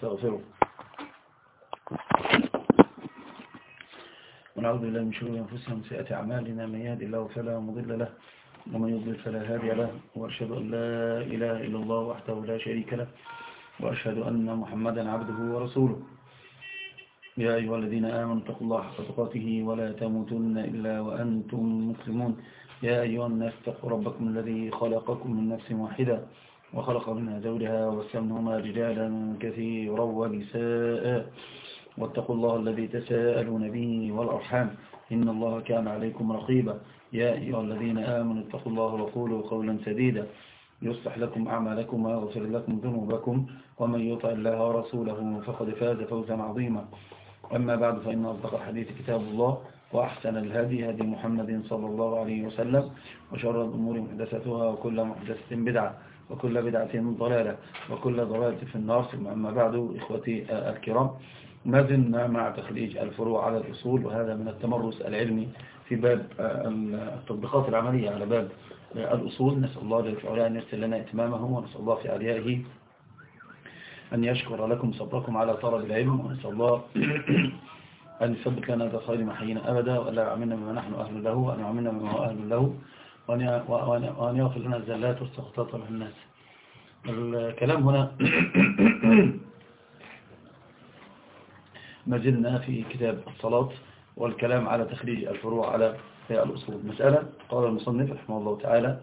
ونستغفره ونعوذ بالله من شرور أنفسنا ومن سيئات أعمالنا، من يهد الله فلا مضل له ومن يضلل فلا هادي له، وأشهد أن لا إله إلا الله وحده لا شريك له، وأشهد أن محمدا عبده ورسوله. يا أيها الذين آمنوا اتقوا الله حق تقاته ولا تموتن إلا وأنتم مسلمون. يا أيها الناس اتقوا ربكم الذي خلقكم من نفس واحدة وخلق منها زوجها وبث منهما رجالا كثيرا ونساء، واتقوا الله الذي تساءلون به والأرحام إن الله كان عليكم رقيبا. يا أيها الذين آمنوا اتقوا الله وقولوا قولا سديدا يصلح لكم أعمالكم ويغفر لكم ذنوبكم، ومن يطع الله ورسوله فقد فاز فوزا عظيما. أما بعد، فإن أصدق الحديث كتاب الله، وأحسن الهدي هدي محمد صلى الله عليه وسلم، وشر الأمور محدثاتها، وكل محدثة بدعة، وكل بدعة ضلالة، وكل ضلالة في النار. ثم أما بعد، إخوتي الكرام، ما زلنا مع تخريج الفروع على الأصول، وهذا من التمرس العلمي في باب التطبيقات العملية على باب الأصول. نسأل الله جل وعلا أن يسر لنا إتمامه، ونسأل الله في عليائه أن يشكر لكم صبركم على طلب العلم، ونسأل الله أن يثبت لنا ذا خير ما حيينا أبدا، وألا يعملنا بما نحن أهل له، وأن يعملنا بما هو أهل له، وأن يغفر لنا الزلات والسقطات والناس. الكلام هنا ما زلنا في كتاب الصلاة، والكلام على تخريج الفروع على الأصول. مسألة قال المصنف رحمه الله تعالى: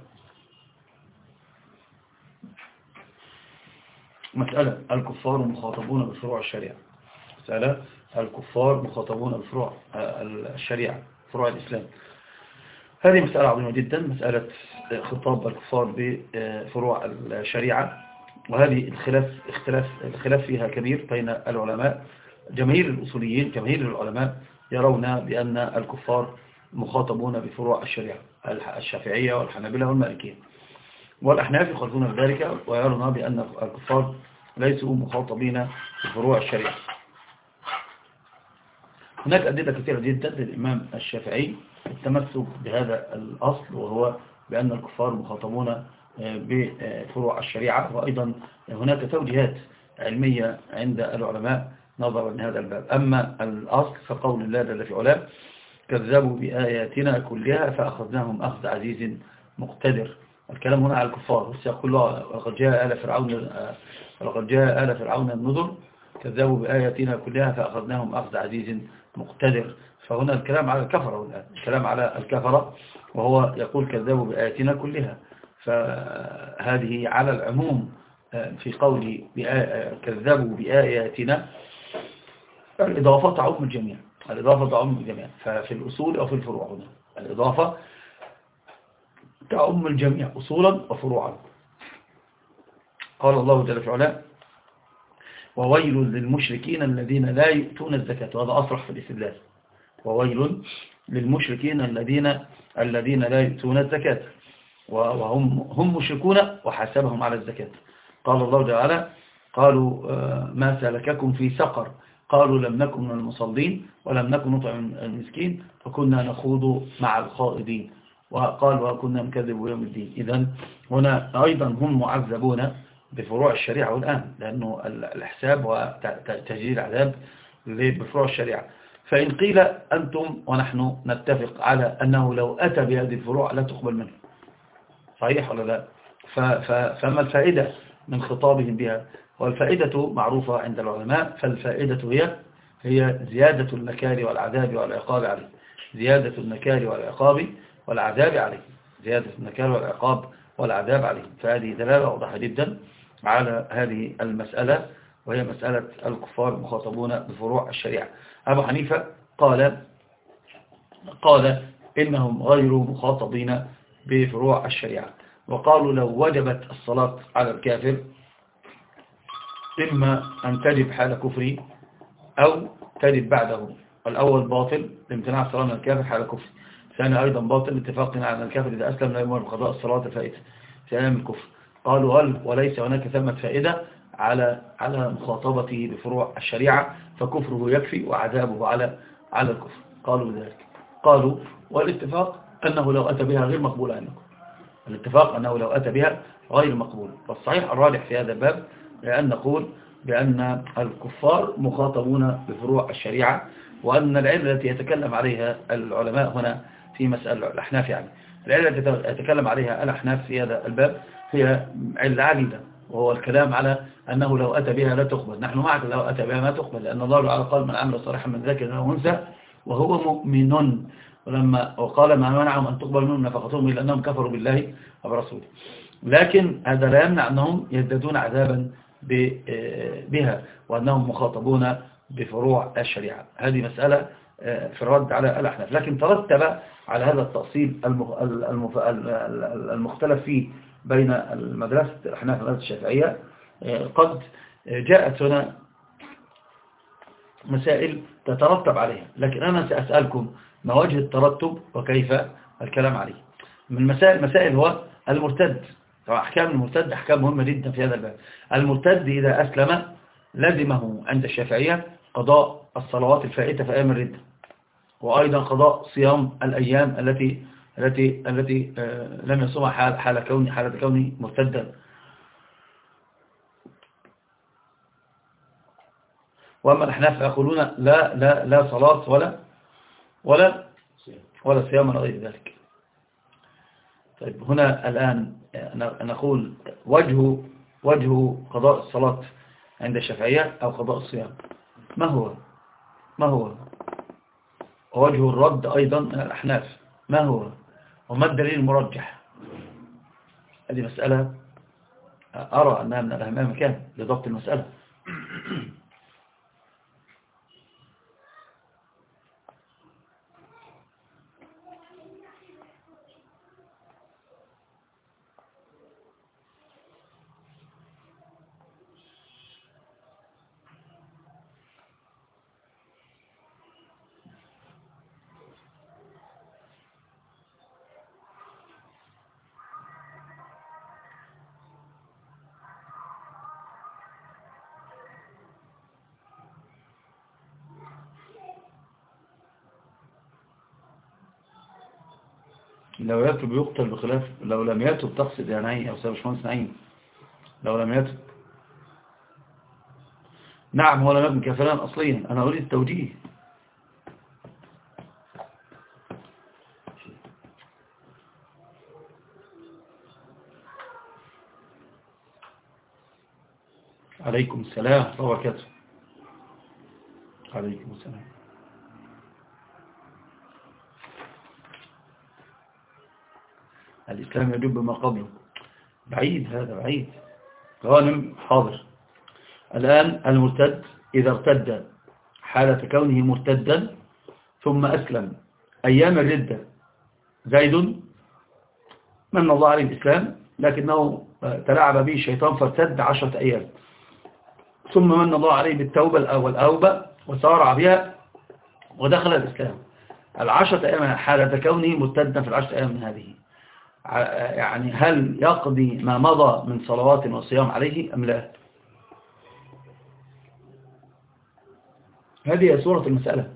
مسألة الكفار مخاطبون بفروع الشريعة. مسألة الكفار مخاطبون بفروع الشريعة، فروع الإسلام. هذه مسألة عظيمة جدا، مسألة خطاب الكفار بفروع الشريعة، وهذه الخلاف فيها كبير بين العلماء. جماهير الأصوليين، جماهير العلماء يرون بأن الكفار مخاطبون بفروع الشريعة، الشافعية والحنابلة والمالكية، والأحناف يخالفون ذلك ويرون بأن الكفار ليسوا مخاطبين بفروع الشريعة. هناك أدلة كثيرة جدا للإمام الشافعي التمسك بهذا الأصل، وهو بأن الكفار مخاطبون بفروع الشريعة. وأيضا هناك توجيهات علمية عند العلماء نظرا لهذا الباب. أما الأصل فقول الله جل في علاه: كذبوا بآياتنا كلها فأخذناهم أخذ عزيز مقتدر. الكلام هنا على الكفار، يقول الله: ولقد جاء آل فرعون النذر كذبوا بآياتنا كلها فأخذناهم أخذ عزيز مقتدر. فهنا الكلام على الكفرة، والآن الكلام على الكفرة، وهو يقول كذبوا بآياتنا كلها، فهذه على العموم. في قوله كذبوا بآياتنا الإضافة تعم الجميع، الإضافة تعم الجميع، ففي الأصول أو في الفروع هنا الإضافة تعم الجميع أصولا وفروعا. قال الله جل في علاه: وويل للمشركين الذين لا يؤتون الزكاة. وهذا أصرح في الاستدلال: وويل للمشركين الذين لا يؤتون الزكاة وهم مشركون وحاسبهم على الزكاة. قال الله تعالى: قالوا ما سلككم في سقر، قالوا لم نكن من المصلين ولم نكن نطعم المسكين وكنا نخوض مع الخائضين وقال وكنا نكذب يوم الدين. إذن هنا أيضا هم معذبون بفروع الشريعة والآن، لأنه الحساب وتجديد العذاب بفروع الشريعة. فإن قيل أنتم ونحن نتفق على أنه لو أتى بهذه الفروع لا تقبل منه، صحيح ولا لا؟ فما الفائدة من خطابهم بها؟ والفائدة معروفة عند العلماء، فالفائدة هي زيادة النكال والعذاب والعقاب عليه، زيادة النكال والعقاب والعذاب عليه، زيادة النكال والعقاب والعذاب عليه. فهذه دلالة واضحة جدا على هذه المسألة، وهي مسألة الكفار مخاطبون بفروع الشريعة. أبو حنيفة قال إنهم غير مخاطبين بفروع الشريعة، وقالوا لو وجبت الصلاة على الكافر إما أن تجب حال كفره أو تجب بعده. الأول باطل لامتناع الصلاة من الكافر حال كفر، ثاني أيضا باطل اتفاقنا على الكافر إذا أسلم لا يمر بقضاء الصلاة فائدة في أيام الكفر. قالوا هل وليس هناك ثمة فائدة على مخاطبته بفروع الشريعة، فكفره يكفي وعذابه على الكفر. قالوا ذلك، قالوا والاتفاق أنه لو أتى بها غير مقبول عنكم، الاتفاق أنه لو أتى بها غير مقبول. فالصحيح الراجح في هذا الباب أن نقول بأن الكفار مخاطبون بفروع الشريعة، وأن العلة التي يتكلم عليها العلماء هنا في مسألة الأحناف، يعني العلة التي يتكلم عليها الأحناف في هذا الباب هي علة عديدة، وهو الكلام على أنه لو أتى بها لا تقبل. نحن معك لو أتى بها ما تقبل، لأن الله تعالى قال من عمل صالحا من ذكر أو أنثى وهو مؤمن، وقال ما منعهم أن تقبل منهم نفقتهم إلا أنهم كفروا بالله وبرسوله. لكن هذا لا يمنع أنهم يزدادون عذابا بها، وأنهم مخاطبون بفروع الشريعة. هذه مسألة في الرد على الأحناف. لكن ترتب على هذا التأصيل المختلف فيه بين المدرسة الأحناف والمدرسة الشافعية، قد جاءت هنا مسائل تترتب عليها، لكن أنا سأسألكم ما وجه الترتب وكيف الكلام عليه. من مسائل هو المرتد. طبعا أحكام المرتد أحكام مهمة جدا في هذا الباب. المرتد إذا أسلم لزمه عند الشافعية قضاء الصلوات الفائتة في أيام الردة، وأيضا قضاء صيام الأيام التي لم يصومها حالة كونه مرتدا. وأما الأحناف يقولون لا صلاة ولا صيام ولا غير ذلك. طيب هنا الآن نقول وجه قضاء الصلاة عند الشافعية أو قضاء الصيام ما هو ووجه الرد أيضا من الأحناف ما هو، وما الدليل المرجح؟ هذه مسألة أرى أنها من الأهم مكان لضبط المسألة. لو يتب يقتل بخلاف لو لم يتب، تقصد يا نعيم أو باشمهندس نعيم؟ لو لم يتب نعم هو لم يكن كافرا أصليا. أنا أريد التوجيه. عليكم السلام ورحمة الله وبركاته. عليكم السلام. الإسلام يجب ما قبله. بعيد، هذا بعيد. غانم حاضر. الآن المرتد إذا ارتد حالة كونه مرتدا ثم أسلم أيام الردة زيد من الله عليه الإسلام، لكنه تلاعب به الشيطان فارتد 10 أيام، ثم من الله عليه بالتوبة الأوبة وسارع بها ودخل الإسلام. 10 أيام حالة كونه مرتدا في 10 أيام من هذه، يعني هل يقضي ما مضى من صلوات وصيام عليه أم لا؟ هذه هي سورة المسألة.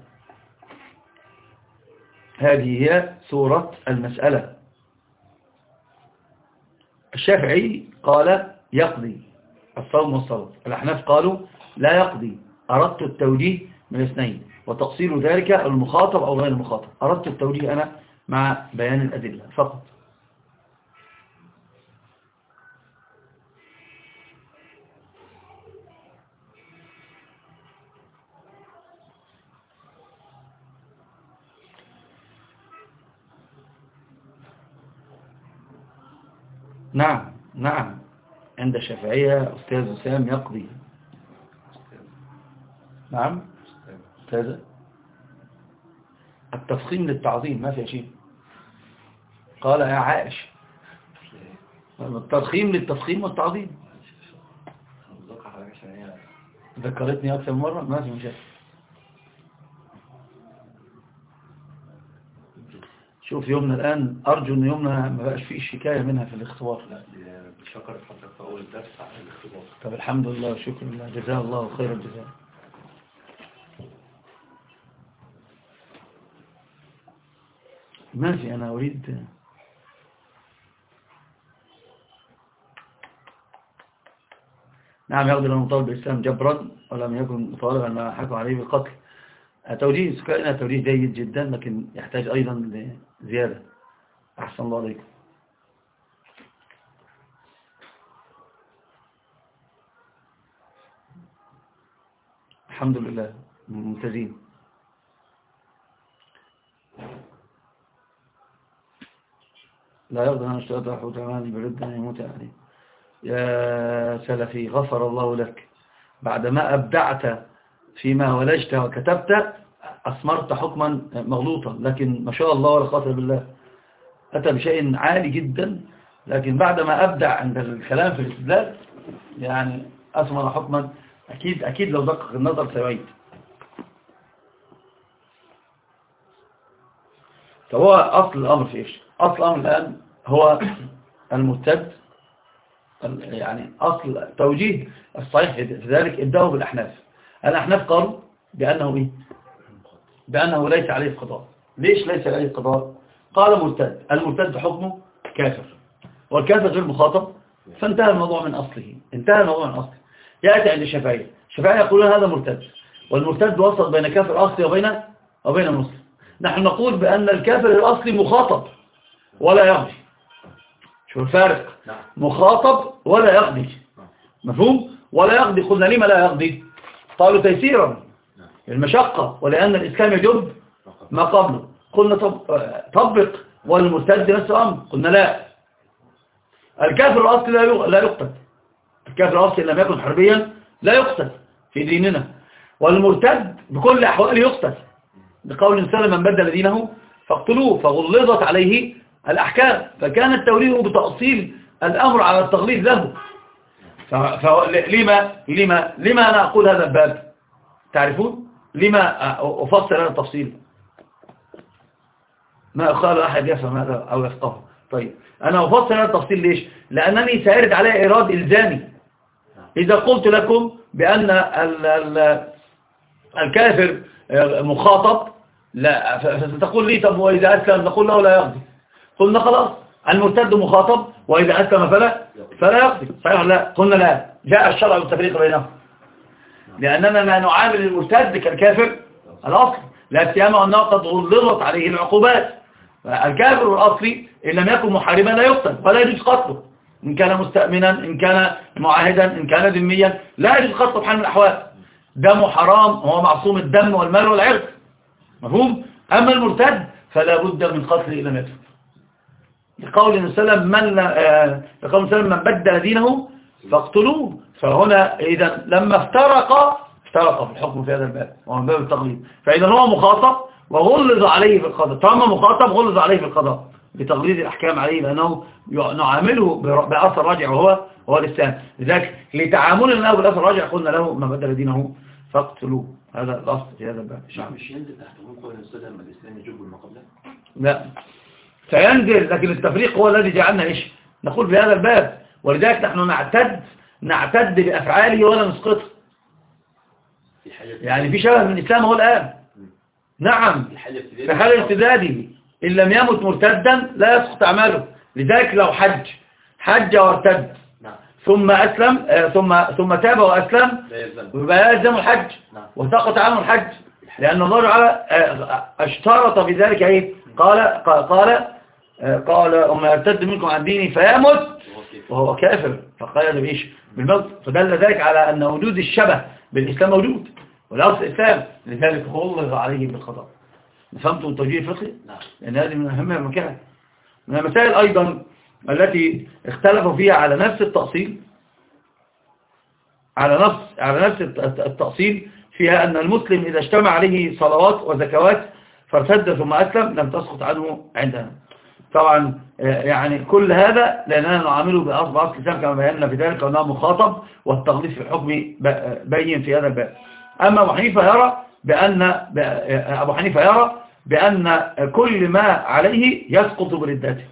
هذه هي سورة المسألة. الشافعي قال يقضي الصوم والصلاة، الأحناف قالوا لا يقضي. أردت التوجيه من اثنين، وتقصير ذلك المخاطب أو غير المخاطب. أردت التوجيه أنا مع بيان الأدلة فقط. نعم عند الشافعية أستاذ وسام يقضي. نعم أستاذ. التفخيم للتعظيم ما في شيء. قال يا عائش الترخيم للتفخيم والتعظيم. ذكرتني أكثر مرة ما في مشاكل. شوف يومنا الآن أرجو أن يومنا ما بقاش فيه شكاية منها في الاختبار. لا بشكر حضرتك في أول الدرس على الاختبار. طب الحمد لله شكرا لله جزاه الله خير الجزاء. ماشي أنا أريد نعم يقدر أن يطالب بالإسلام جبرا ولم يكن مطالبا ما حكم عليه بالقتل. توجيه سكائنا توجيه جيد جدا، لكن يحتاج أيضا لزيادة. أحسن الله عليكم. الحمد لله ممتازين. لا يقدر أن يشتغل حوت عمال برد أن يموت عليه. يا سلفي غفر الله لك، بعدما أبدعت فيما ولجت وكتبت أثمرت حكما مغلوطا، لكن ما شاء الله ولا قوة بالله أتى بشيء عالي جدا، لكن بعدما أبدع عند الكلام في الاستدلال يعني أثمر حكما أكيد لو دقق النظر سيعيد. فهو أصل الأمر في إيش؟ أصل الأمر الآن هو المرتد، يعني أصل توجيه الصحيح في ذلك ابدأوا بالأحناف. الأحناف قالوا بأنه إيه؟ بأنه ليس عليه قضاء. ليش ليس عليه قضاء؟ قال مرتد، المرتد حكمه كافر، والكافر غير مخاطب، فانتهى الموضوع من أصله. يأتي عند الشافعية يقولون هذا مرتد، والمرتد وسط بين كافر أصلي وبين مسلم. نحن نقول بأن الكافر الأصلي مخاطب ولا يقضي. شو الفارق؟ مخاطب ولا يقضي، مفهوم؟ ولا يقضي. قلنا لما لا يقضي؟ قالوا تيسيرا المشقة، ولأن الإسلام يجب ما قبله. قلنا طبق والمرتد نفس الأمر. قلنا لا، الكافر الأصلي لا يقتل. الكافر الأصلي لم يكن حربيا لا يقتل في ديننا، والمرتد بكل أحوال يقتل، بقول سلم من بدل دينه فاقتلوه، فغلظت عليه الأحكام، فكان التوليه بتأصيل الأمر على التغليظ له. لما أنا أقول هذا الباب؟ تعرفون لما أفصل هذا التفصيل؟ ما قال أحد يفهم هذا أو يفقه. طيب أنا أفصل هذا التفصيل ليش؟ لأنني سأرد عليه إيراد إلزامي. إذا قلت لكم بأن الكافر مخاطب، لا فتقول لي طب وإذا أسلم نقول له لا يقضي. قلنا خلاص المرتد مخاطب وإذا أسلم فلا يقضي. صحيح لا؟ قلنا لا، جاء الشرع بالتفريق بينهم، لأننا نعامل المرتد كالكافر الأصلي، لا سيما أنه قد غلظت عليه العقوبات. الكافر الأصلي إن لم يكن محاربا لا يقتل ولا يجوز قتله، إن كان مستأمنا، إن كان معاهدا، إن كان ذميا، لا يجوز قتله بحال من الأحوال. دمه حرام، هو معصوم الدم والمال والعرض، مفهوم؟ أما المرتد فلا بد من قتله إلى متى. لقول النبي صلى الله عليه وسلم من بدل دينه فاقتلوه. فهنا إذا لما افترق في الحكم في هذا الباب، ومن باب التغليظ. فإذا هو مخاطب وغلظ عليه في القضاء، طالما مخاطب غلظ عليه في القضاء بتغليظ الأحكام عليه، لأنه نعامله بأثر راجع وهو الإسلام. لذلك لتعاملنا له بالأثر الراجع قلنا له من بدل دينه فاقتلوه. هذا الأصل في هذا الباب. مش ينزل تحت قول الأستاذ أما الإسلام يجب المقابلة؟ لا سينزل، لكن التفريق هو الذي جعلنا إيش نقول في هذا الباب. ولذلك نحن نعتد بأفعاله ولا نسقطه. يعني في شبه من الإسلام هو الآن. نعم في حال ارتداده إن لم يمت مرتدا لا يسقط أعماله. لذلك لو حج وارتد ثم أسلم ثم تاب وأسلم يبقى يلزم الحج وسقط عنه الحج، لأن الله تعالى اشترط في ذلك ايه؟ قال أما يرتد منكم عن ديني فيمت وهو كافر فقال بإيش؟ بالموت. فدل ذلك على أن وجود الشبه بالإسلام موجود والأصل الإسلام، لذلك غلظ عليه بالقضاء. فهمتوا التوجيه الفقهي؟ لأن هذه من أهم المكان. من المسائل أيضا التي اختلفوا فيها على نفس التأصيل فيها أن المسلم إذا اجتمع عليه صلوات وزكوات فارتد ثم أسلم لم تسقط عنه عندنا. طبعا يعني كل هذا لأننا نعامله بأصل الإسلام كما بينا في ذلك أنه مخاطب، والتغليظ في الحكم بين في هذا الباب. أما أبو حنيفة يرى بأن كل ما عليه يسقط بردته.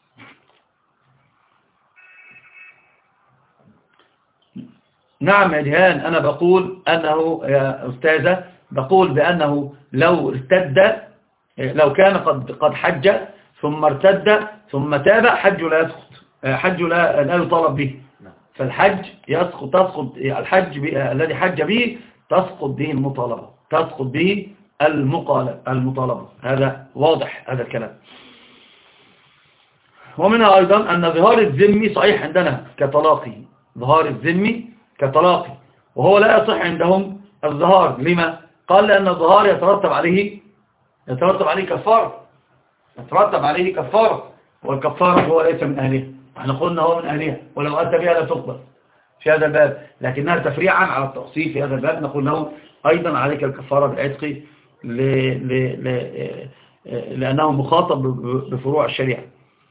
نعم يا جهان، أنا بقول أنه يا أستاذة بقول بأنه لو كان قد حج ثم ارتد ثم تاب حج لا يسقط، حج لا يطالب به. فالحج تسقط الحج الذي حج به تسقط به المطالبة، تسقط به المطالبة. هذا واضح هذا الكلام. ومنها أيضا أن ظهار الذمي صحيح عندنا كطلاقي، ظهار الذمي كطلاقي، وهو لا يصح عندهم الظهار. لما؟ قال لأن الظهار يترتب عليه كفارة، يترتب عليه كفارة، والكفارة هو ليس من أهلها. احنا قلنا هو من أهلها، ولو أتى بها لا تقبل في هذا الباب، لكنها تفريعا على التقصير في هذا الباب نقول له أيضا عليك الكفارة بالعتق لأنه مخاطب بفروع الشريعة.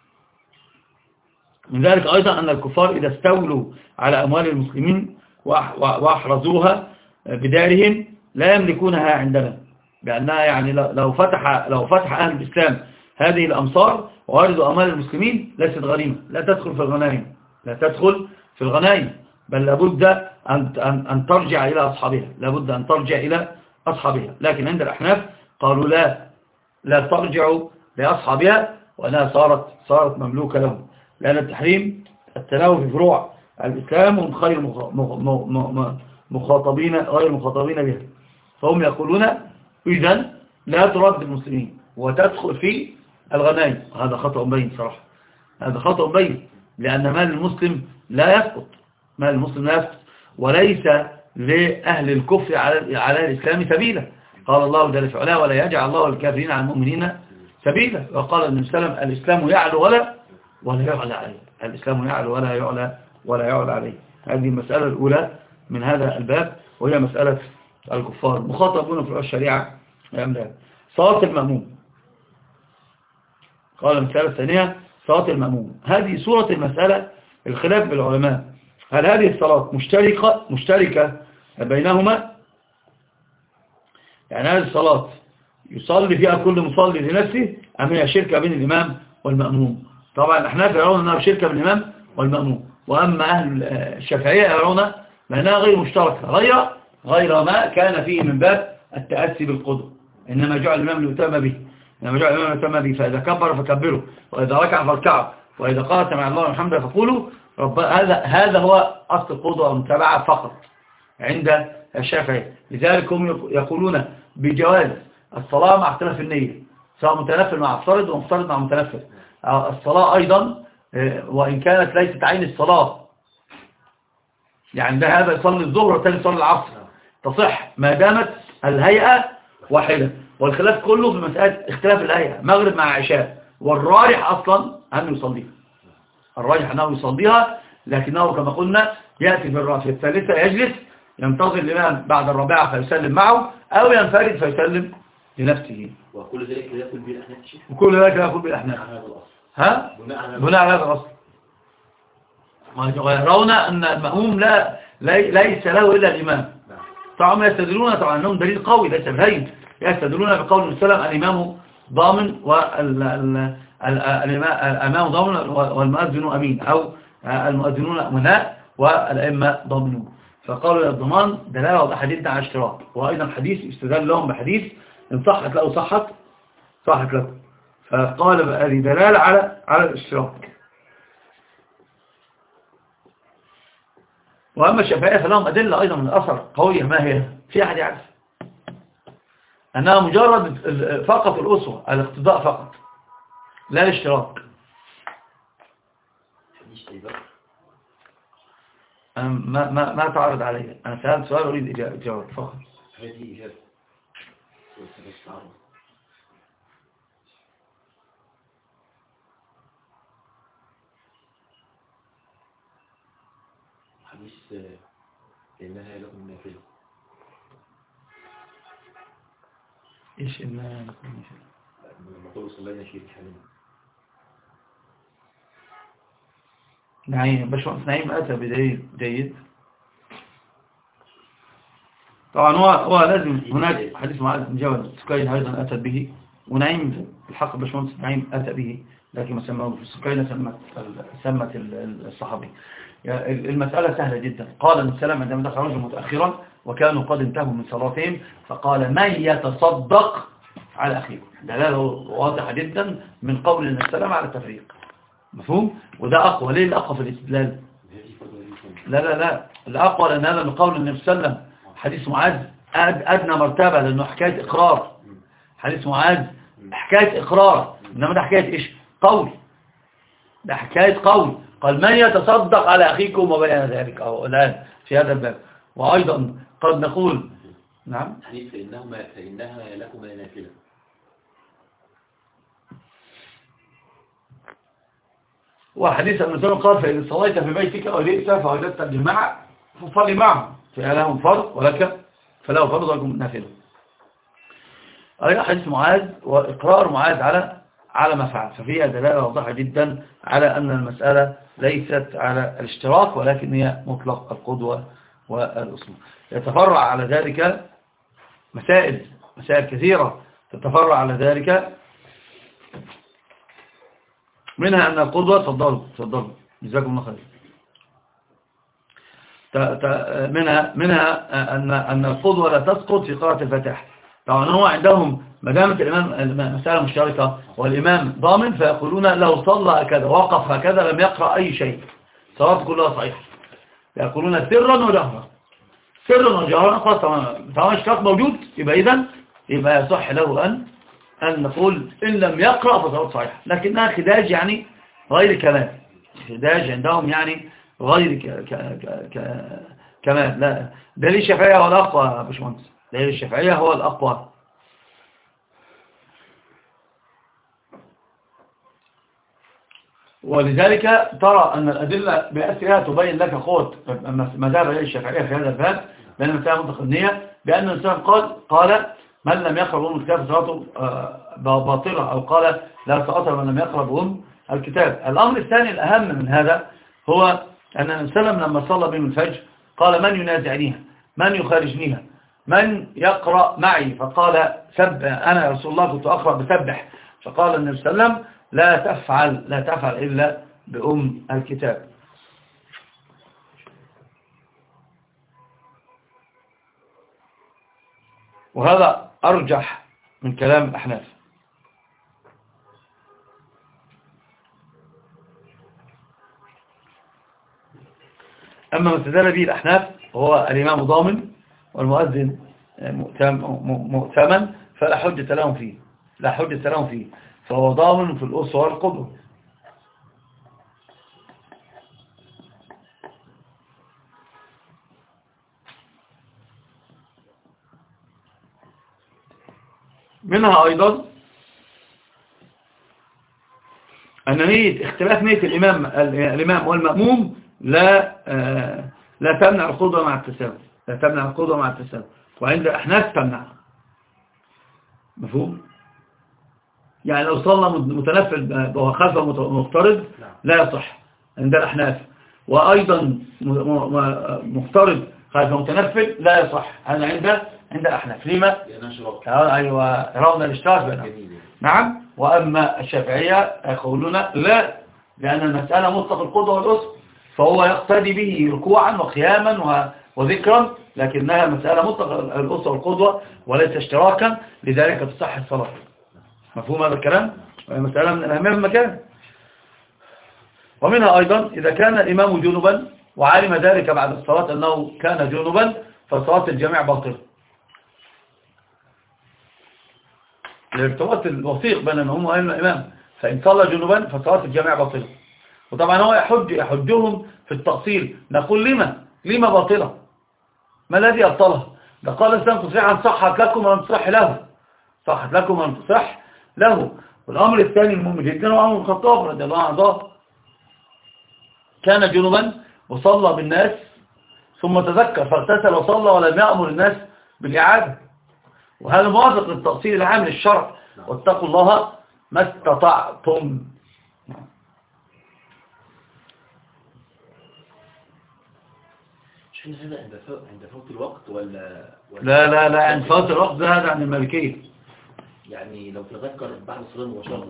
من ذلك أيضا أن الكفار إذا استولوا على أموال المسلمين وأحرزوها بدارهم لا يملكونها عندنا، بأنها يعني لو فتح أهل الإسلام هذه الأمصار وأرضوا أموال المسلمين ليست غنيمة، لا تدخل في الغنائم، لا تدخل في الغنائم، بل لابد أن ترجع إلى أصحابها، لابد أن ترجع إلى أصحابها. لكن عند الأحناف قالوا لا ترجع لأصحابها، وأنها صارت مملوكة لهم، لأن التحريم التناول في فروع الإسلام هم غير مخاطبين بها. فهم يقولون إذن لا ترد المسلمين وتدخل في الغنائم. هذا خطأ بين صراحة، هذا خطأ بين، لأن مال المسلم لا يسقط، مال المسلم لا يسقط، وليس لأهل الكفر على الإسلام سبيلا. قال الله جل وعلا ولا يجعل الله الكافرين على المؤمنين سبيلا. وقال النبي صلى الله عليه وسلم الإسلام يعلو ولا يعلى عليه، الإسلام يعلو ولا يعلى عليه. هذه المسألة الأولى من هذا الباب، وهي مسألة الكفار مخاطبون في الشريعة. صلاة المأموم، قال المسألة الثانية صلاة المأموم. هذه صورة المسألة الخلاف بالعلماء، هل هذه الصلاة مشتركة بينهما؟ يعني هذه الصلاة يصلي فيها كل مصلي لنفسه أم هي شركة بين الإمام والمأموم؟ طبعا الأحناف يرون أنها شركة بين الإمام والمأموم، وأما أهل الشافعية يرون أنها غير مشتركة، غير ما كان فيه من باب التأسي بالقدوة، إنما جعل الإمام ليتم به، فإذا كبر فكبروا، وإذا ركع فاركعوا، وإذا قال سمع الله والحمد فقولوا هذا هو أصل القدوة والمتابعة فقط عند الشافعية. لذلك هم يقولون بجواز الصلاة مع اختلاف النية، سواء متنفل مع مفترض ومفترض مع متنفل. الصلاة أيضا وإن كانت ليست عين الصلاة، يعني ده هذا يصلي الظهر والثاني يصلي العصر، تصح ما دامت الهيئة واحدة. والخلاف كله في مسألة اختلاف الهيئة، مغرب مع عشاء، والراجح أصلا أنه يصليها، الراجح أنه يصليها، لكنه كما قلنا يأتي في الثالثة يجلس ينتظر الإمام بعد الرابعة فيسلم معه، أو ينفرد فيسلم لنفسه. وكل ذلك لا يقول به الأحناف. وكل ذلك لا يقول به الأحناف. ها؟ بناء على هذا الأصل. ويرون أن المأموم ليس له إلا الإمام. طبعا يستدلون طبعا أنهم دليل قوي ليس بهين، يستدلون بقول السلام الإمام ضامن والإمام ضامن والمؤذن أمين، أو المؤذنون أمناء والأئمة ضامنون. فقالوا الضمان دلالة وحديث على اشتراك، وأيضا حديث استدل لهم بحديث إن صحت له صحت له، فقال هذه دلالة على الاشتراك. وأما الشافعية فلهم أدلة أيضا من الأثر قوية. ما هي؟ في أحد يعرف أنها مجرد فقط الأسوة، الاقتضاء فقط، لا الاشتراك. أنا ما تعرض علي، أنا سألت سؤال أريد إجابة فقط. هذه إجابة. حديث إنها لكم نافلة. إيش إنها لكم نافلة؟ لما قلوا صلينا شيء الحليم. نعيم باشمهندس نعيم أتى بدليل جيد. طبعا هو لازم هناك حديث معاذ بن جبل سكين أيضا أتى به، ونعيم الحق باشمهندس نعيم أتى به، لكن ما سماه في سكين سمت الصحابي. المسألة سهلة جدا. قال النبي صلى الله عليه وسلم عندما دخل رجل متأخرا وكانوا قد انتهوا من صلاتهم فقال من يتصدق على أخيه. دلالة واضحة جدا من قول النبي صلى الله عليه وسلم على التفريق. مفهوم؟ وده أقوى. ليه الأقوى في الاستدلال؟ لا الأقوى لأن هذا من قول النبي صلى الله عليه وسلم. حديث معاذ أدنى مرتبة لأنه حكاية إقرار. حديث معاذ حكاية إقرار، إنما ده حكاية إيش؟ قول. ده حكاية قول. قال من يتصدق على أخيكم وبين ذلك أو الآن في هذا الباب. وأيضا قد نقول نعم حديث فإنها لكم نافلة. وحديث أن النبي قال فإذا صليت في بيتك أو لئت فوجدت الجماعة فصلي معهم فلهم فرض ولك فله فرض ولكم نافلة. أيضا حديث معاذ وإقرار معاذ على ما فعل، ففيها دلالة واضحة جدا على أن المسألة ليست على الاشتراك ولكن هي مطلق القدوة والأصول. يتفرع على ذلك مسائل كثيرة تتفرع على ذلك، منها أن القدوة تفضلوا جزاكم الله خير. منها أن القدوة لا تسقط في قراءة الفاتحة. طبعا هو عندهم مدامة الإمام مسألة مشتركة والإمام ضامن، فيقولون لو صلى هكذا وقف هكذا لم يقرأ أي شيء صلاته كلها صحيحة. يقولون سرا وجهرا خلاص طبعا اشتراك موجود، يبقى يصح له أن نقول إن لم يقرأ فصلاته صحيحة، لكنها خداج يعني غير كمال. خداج عندهم يعني غير كمال. لا دليل الشافعية هو الأقوى يا باشمهندس، دليل الشافعية هو الأقوى. ولذلك ترى أن الأدلة بأسرها تبين لك قوة مذهب الشافعية في هذا الباب، لأن المسألة متقنية بأن الإنسان قال من لم يقرأ بهم الكتاب صلاته باطلة، أو قال لا تأثر من لم يقرأ بهم الكتاب. الأمر الثاني الأهم من هذا هو أن النبي صلى الله عليه وسلم لما صلى بهم الفجر قال من ينازعنيها، من يخارجنيها، من يقرأ معي، فقال سبح، أنا يا رسول الله كنت أقرأ بسبح، فقال النبي صلى الله عليه وسلم لا تفعل إلا بأم الكتاب. وهذا أرجح من كلام الأحناف. أما ما استدل به الأحناف هو الإمام ضامن والمؤذن مؤتمن فلا حجة لهم فيه، فهو ضامن في الأسوة والقدوة. منها أيضا أن اختلاف نية الإمام والمأموم لا تمنع القدوة مع التساوي، وعند الأحناف تمنع. مفهوم؟ يعني لو صلى متنفل وهو خلف مفترض لا يصح عند الأحناف، وأيضا مفترض خلف متنفل لا يصح هذا عند الأحناف. لما؟ أيوة يرون الاشتراك بينهم. نعم. وأما الشافعية يقولون لا، لأن المسألة مطلق القدوة والأسوة، فهو يقتدي به ركوعا وقياما وذكرا، لكنها مسألة مطلق الأسوة والقدوة وليس اشتراكا، لذلك تصح الصلاة. مفهوم هذا الكلام؟ مسألة من الأهمية في المكان. ومنها أيضا إذا كان الإمام جنبا وعلم ذلك بعد الصلاة أنه كان جنبا فصلاة الجميع باطلة. الارتباط الوثيق بين المأموم والإمام، فإن صلى جنبا فصلاة الجميع باطلة. وطبعا هو يحجهم في التأصيل. نقول لما باطلة؟ ما الذي أبطلها؟ ده قال الإسلام تصحيحا صحت لكم وأن تصح له. والأمر الثاني المهم جدا هو عمر بن الخطاب رضي الله عنه، كان جنبا وصلى بالناس ثم تذكر فاغتسل وصلى ولم يأمر الناس بالإعادة، وهذا موافق للتأصيل العام للشرع، واتقوا الله ما استطعتم. شو هذا عند فوت الوقت ولا لا عند فوت الوقت ده هذا عن المالكية. يعني لو تذكر بعد الصلاة مباشرة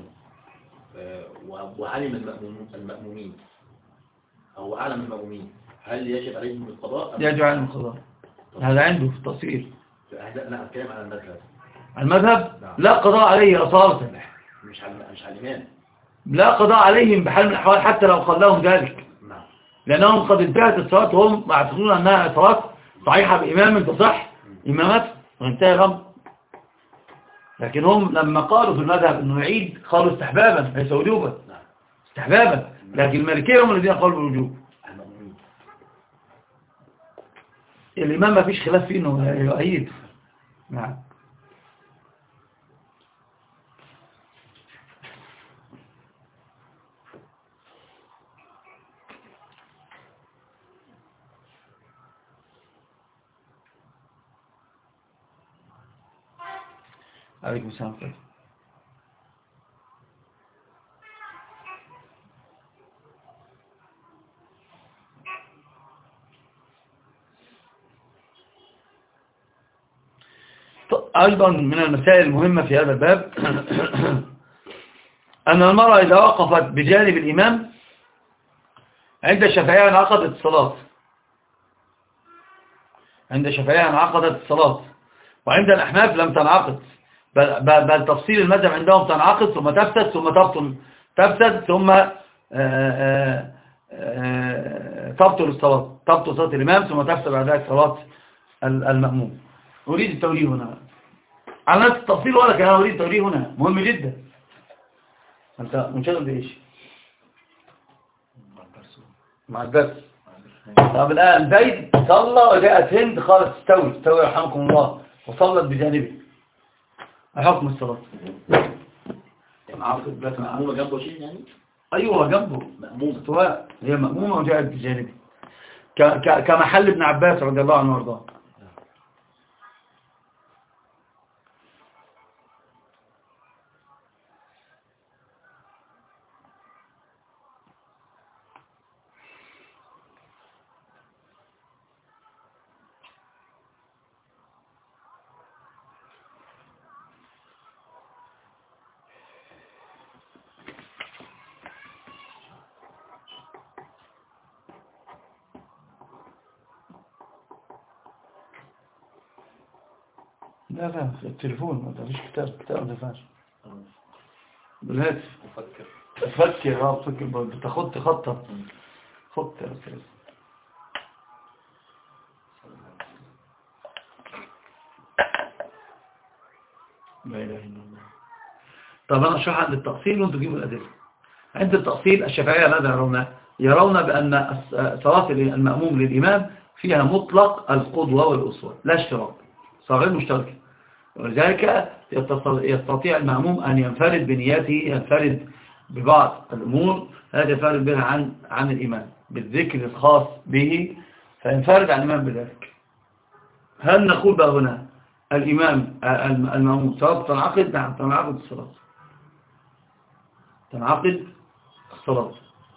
وعلم المأمومين أو أعلم المأمومين، هل يجب عليهم القضاء؟ يجب عليهم القضاء، هذا عنده في التأصيل. لا أتكلم عن المذهب. المذهب لا قضاء عليه أصالة، مش على الإمام. لا قضاء عليهم بحال من الأحوال حتى لو قال لهم ذلك. لأنهم قد انتهت الصلاة وهم يعتقدون أنها صلاة صحيحة بإمام تصح إمامته وانتهى الأمر. لكن هم لما قالوا في المذهب أنه يعيد قالوا استحبابا ليس وجوبا، استحبابا. لكن المالكية هم الذين قالوا بالوجوب. الإمام ما فيش خلاف فيه أنه يعيد. نعم. عليكم السلام عليكم. أيضا من المسائل المهمة في هذا الباب أن المرأة إذا وقفت بجانب الإمام عند الشافعية انعقدت الصلاة، عند الشافعية انعقدت الصلاة، وعند الأحناف لم تنعقد، بل تفصيل المذهب عندهم تنعقد ثم تفسد ثم تبطل، تفسد ثم تبطل الصلاة، تبطل صلاة الإمام ثم تفسد بعد ذلك صلاة المأموم. أريد التوجيه هنا على نفس التفصيل، ولكن أنا أريد التوجيه هنا مهم جدا. أنت منشغل بإيش؟ مع الدرس. طب الآن زيد صلى وجاءت هند قالت استوي رحمكم الله وصلت بجانبه، حكم الصلاة مأمومة جنبه شيء يعني؟ أيوة جنبه مأمومة، سواء هي مأمومة وجاءت بجانبه كمحل ابن عباس رضي الله عنه وارضاه. لا في التليفون ما فيش كتاب ما فيش بالهاتف. تفكر بتاخد خطة خط يا أستاذ. لا إله إلا الله. طب أنا أشرح عند التقصير وأنتوا تجيبوا الأدلة. عند التقصير الشافعية ماذا يرون بأن صلاة المأموم للإمام فيها مطلق القدوة والأسوة لا اشتراك، صغير مشترك، ولذلك يستطيع المأموم أن ينفرد بنياته، ينفرد ببعض الأمور هذا ينفرد بها عن الإمام بالذكر الخاص به، فينفرد عن الإمام بذلك. هل نقول بقى هنا الإمام المأموم صلاة تنعقد؟ نعم تنعقد الصلاة، تنعقد الصلاة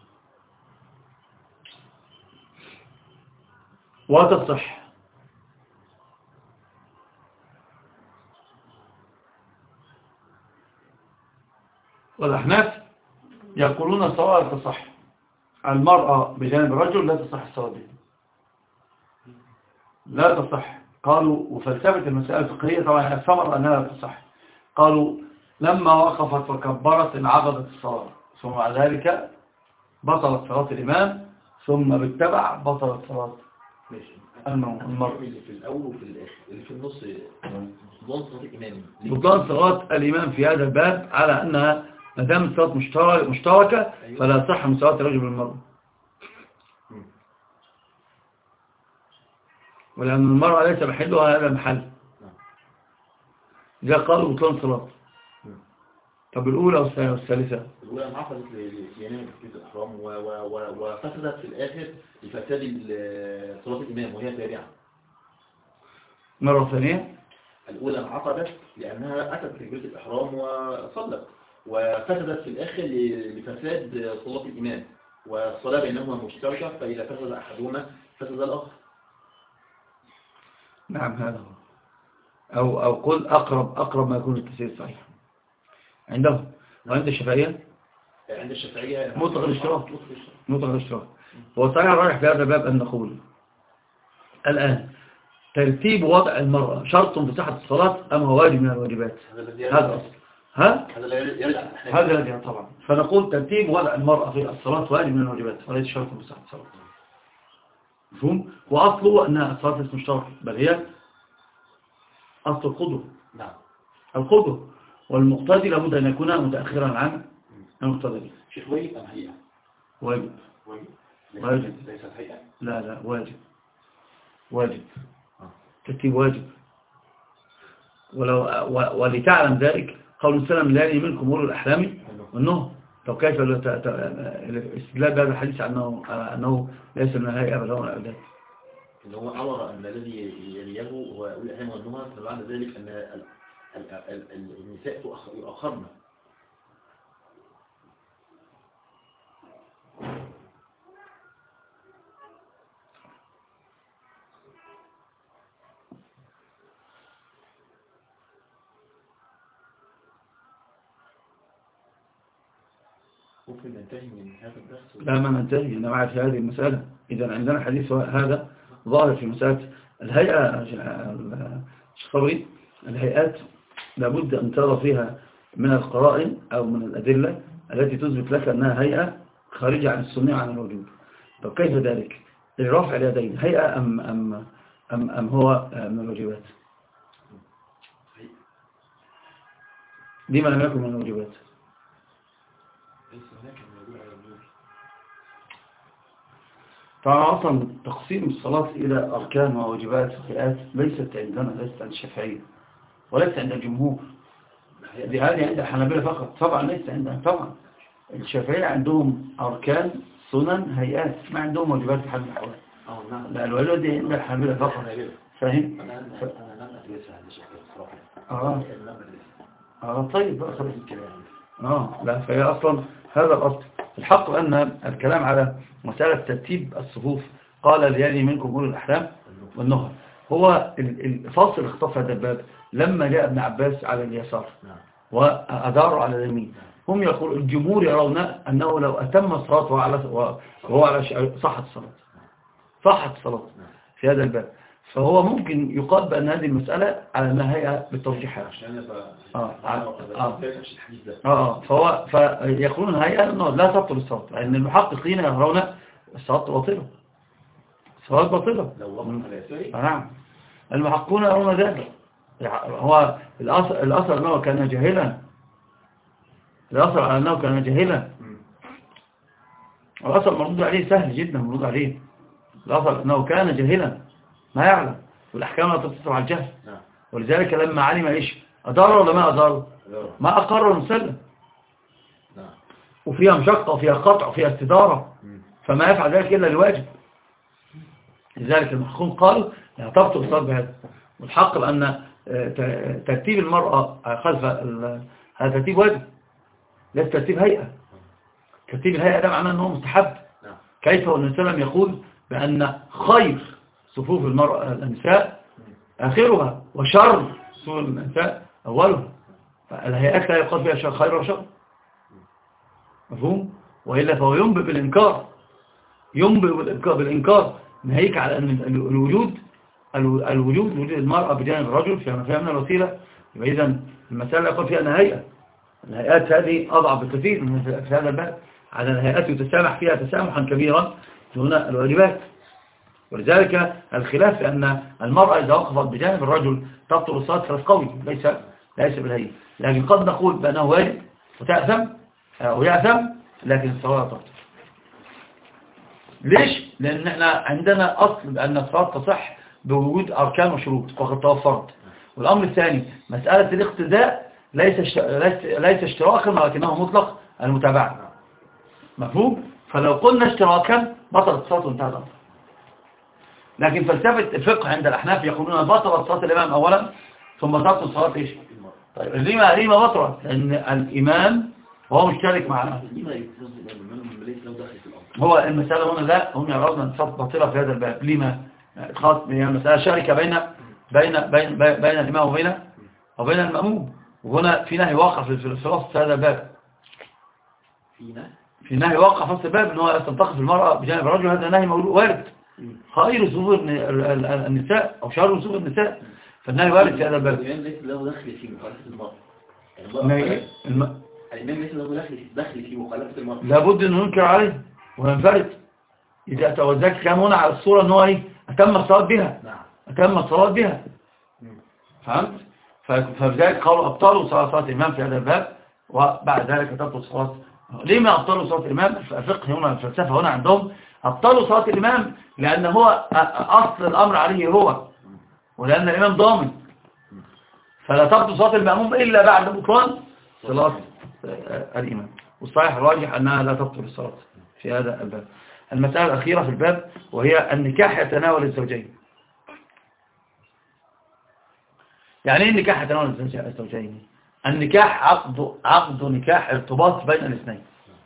وتصح. والأحناف يقولون الصلاة لا تصح، المرأة بجانب الرجل لا تصح الصلاة دي، لا تصح. قالوا وفلسفة المسألة الفقهية طبعا الثمر أنها لا تصح. قالوا لما وقفت وكبرت انعقدت الصلاة، ثم بعد ذلك بطلت صلاة الإمام، ثم بالتبع بطلت صلاة المرأة. اللي في الأول وفي الآخر اللي في النص بطلان صلاة الإمام، بطلان صلاة الإمام في هذا الباب على أنها ما دام صلاة مشتركة فلا صح من صلاة الرجل والمرأة، ولأن المرأة ليس محلها هذا المحل، إذا قالوا بطلان صلاة. طب الأولى والثالثة؟ الأولى انعقدت لينام تكبيرة الإحرام وفسدت في الآخر لفساد صلاة الإمام وهي تابعة. مرة ثانية؟ الأولى انعقدت لأنها أتت تكبيرة الإحرام وصلت، وفسدت في الآخر لفساد صلاة الإمام، والصلاة بينهما مشتركة، فإذا فسد أحدهما فسد الآخر. نعم هذا هو، أو قل أقرب ما يكون التفسير صحيح عندهم. وعند الشافعية؟ عند الشافعية مطلق الاشتراك. وصحيح الراجح في هذا الباب أن نقول الآن ترتيب وضع المرأة شرط في صحة الصلاة أم هو واجب من الواجبات؟ هذا أصل. هذا الذي طبعا. فنقول ترتيب وضع المرأة في الصلاة واجب من الواجبات وليس شرط في صحة الصلاة. مفهوم؟ وأصله أنها الصلاة اسم مشترك، بل هي أصل القدوة. نعم. القدوة والمقتدي لابد أن يكون متأخرا عن المقتدي. شيخ واجب أم هيئة؟ واجب. واجب ليست هيئة؟ لا واجب ترتيب واجب. ولتعلم ذلك قول السلام لا يلي منكم أولو الأحلام والنهى. طب كيف الاستدلال بهذا الحديث أنه ليس من الهيئة بل هو من الأولاد؟ إن هو أمر أن الذي يليه هو أولي الأحلام والنهى، فمعنى ذلك أن النساء يؤخرن. ممكن ننتهي من هذا الدرس؟ لا، ما ننتهي، أنا معي في هذه المسألة. إذا عندنا حديث هذا ظاهر في مسألة الهيئة. الشخصوري الهيئات لابد أن ترى فيها من القرائن أو من الأدلة التي تثبت لك أنها هيئة خارجة عن السنة وعن الوجود. طب كيف ذلك؟ رفع اليدين هيئة أم هو من الواجبات؟ لما لم يكن من الواجبات؟ طبعا أصلا تقسيم الصلاة إلى أركان وواجبات وهيئات ليست عندنا، ليست عند الشافعية وليست عند الجمهور. هذه عند الحنابلة فقط. طبعا ليست عندنا. طبعا الشافعية عندهم أركان سنن هيئات، ما عندهم واجبات في حال الأحوال. لا، الواجبات دي عند الحنابلة فقط. فاهم؟ أنا لم أدرسها عند الشافعية صراحة. طيب بقى خلاص. لا، فهي أصلا هذا الأصل. الحق أن الكلام على مسألة ترتيب الصفوف قال ليالي منكم أولو الأحلام والنهى هو الفاصل اختص هذا الباب لما جاء ابن عباس على اليسار وأداروا على اليمين. هم يقول الجمهور يرون أنه لو أتم الصلاة وهو على صحة الصلاة في هذا الباب، فهو ممكن يقال بأن هذه المسألة على أنها هي بالترجيحات. فهو فيقولون هيئة أنه لا تبطل الصلاة، لأن المحققين يرون الصلاة باطلة. الصلاة باطلة. نعم، المحققون يرون ذلك. هو الأثر أنه كان جاهلا. الأثر على أنه كان جاهلا. الأثر مردود عليه سهل جدا. مردود عليه الأثر أنه كان جاهلا ما يعلم، والأحكام لا تتصل على الجهل. ولذلك لما علم إيش أدار ولا ما أدار؟ ما أقر ومسلم. وفيها مشقة وفيها قطع وفيها استدارة، فما يفعل ذلك إلا لواجب. لذلك المحققون قالوا لا تبطل الصلاة بهذا. والحق بأن ترتيب المرأة خلف هذا ترتيب واجب، ليس ترتيب هيئة. ترتيب الهيئة ده معناه أنه مستحب. كيف والنبي صلى الله عليه وسلم يقول بأن خير صفوف النساء آخرها وشر صفوف النساء أولها. فالهيئات لا يقال فيها خير وشر. مفهوم؟ وإلا فهو ينبئ بالإنكار. بالإنكار ناهيك على أن الوجود وجود المرأة بجانب الرجل فيما فيها من الوسيلة. يبقى إذن المسألة يقول فيها أنها هيئة. الهيئات هذه أضعف بكثير في هذا الباب. على الهيئات يتسامح فيها تسامحا كبيرا دون الواجبات. ولذلك الخلاف في أن المرأة إذا وقفت بجانب الرجل تبطل الصلاة خلاف قوي ليس بالهيئة. لكن قد نقول بأنه واجب ويأثم لكن الصلاة تبطل. ليش؟ لأن احنا عندنا أصل بأن الصلاة تصح بوجود أركان وشروط وقد توفرت. والأمر الثاني مسألة الاقتداء ليس اشتراكا ولكنه مطلق المتابعة. مفهوم؟ فلو قلنا اشتراكا بطلت الصلاة وانتهى الأمر. لكن فلسفة الفقه عند الأحناف يقولون بطلت صلاة الإمام أولا ثم تبطل صلاة إيش؟ طيب لما بطلت؟ لأن الإمام وهو مشترك معنا. هو المسألة هنا لا، هم يرون أن الصلاة باطلة في هذا الباب. لما؟ خاص المسألة شركة بين الإمام وبين المأموم. وهنا في نهي واقع في هذا الباب. في نهي واقع في الباب أنه تنتقف المرأة بجانب الرجل. هذا نهي وارد. خير صفوف النساء أو شر صفوف النساء، فالنهي وارد في هذا الباب. الإمام ليس له دخل في مخالفة المرأة. الإمام ليس له دخل في مخالفة المرأة. لابد أن ينكر عليه وينفرد. إذا وذلك كان هنا على الصورة أنه إيه أتم الصلاة بها. أتم الصلاة بها. فهمت؟ فبذلك قالوا أبطلوا صلاة الإمام في هذا الباب، وبعد ذلك تبطل صلاة. ليه ما أبطلوا صلاة الإمام؟ الفقه هنا الفلسفة هنا عندهم أبطلوا صلاة الإمام لأن هو أصل الأمر عليه هو، ولأن الإمام ضامن، فلا تبطل صلاة المأموم إلا بعد بطلان صلاة الإمام. والصحيح الراجح أنها لا تبطل الصلاة في هذا الباب. المسألة الأخيرة في الباب وهي النكاح يتناول الزوجين. يعني ايه النكاح يتناول الزوجين؟ النكاح عقد نكاح ارتباط بين الاثنين.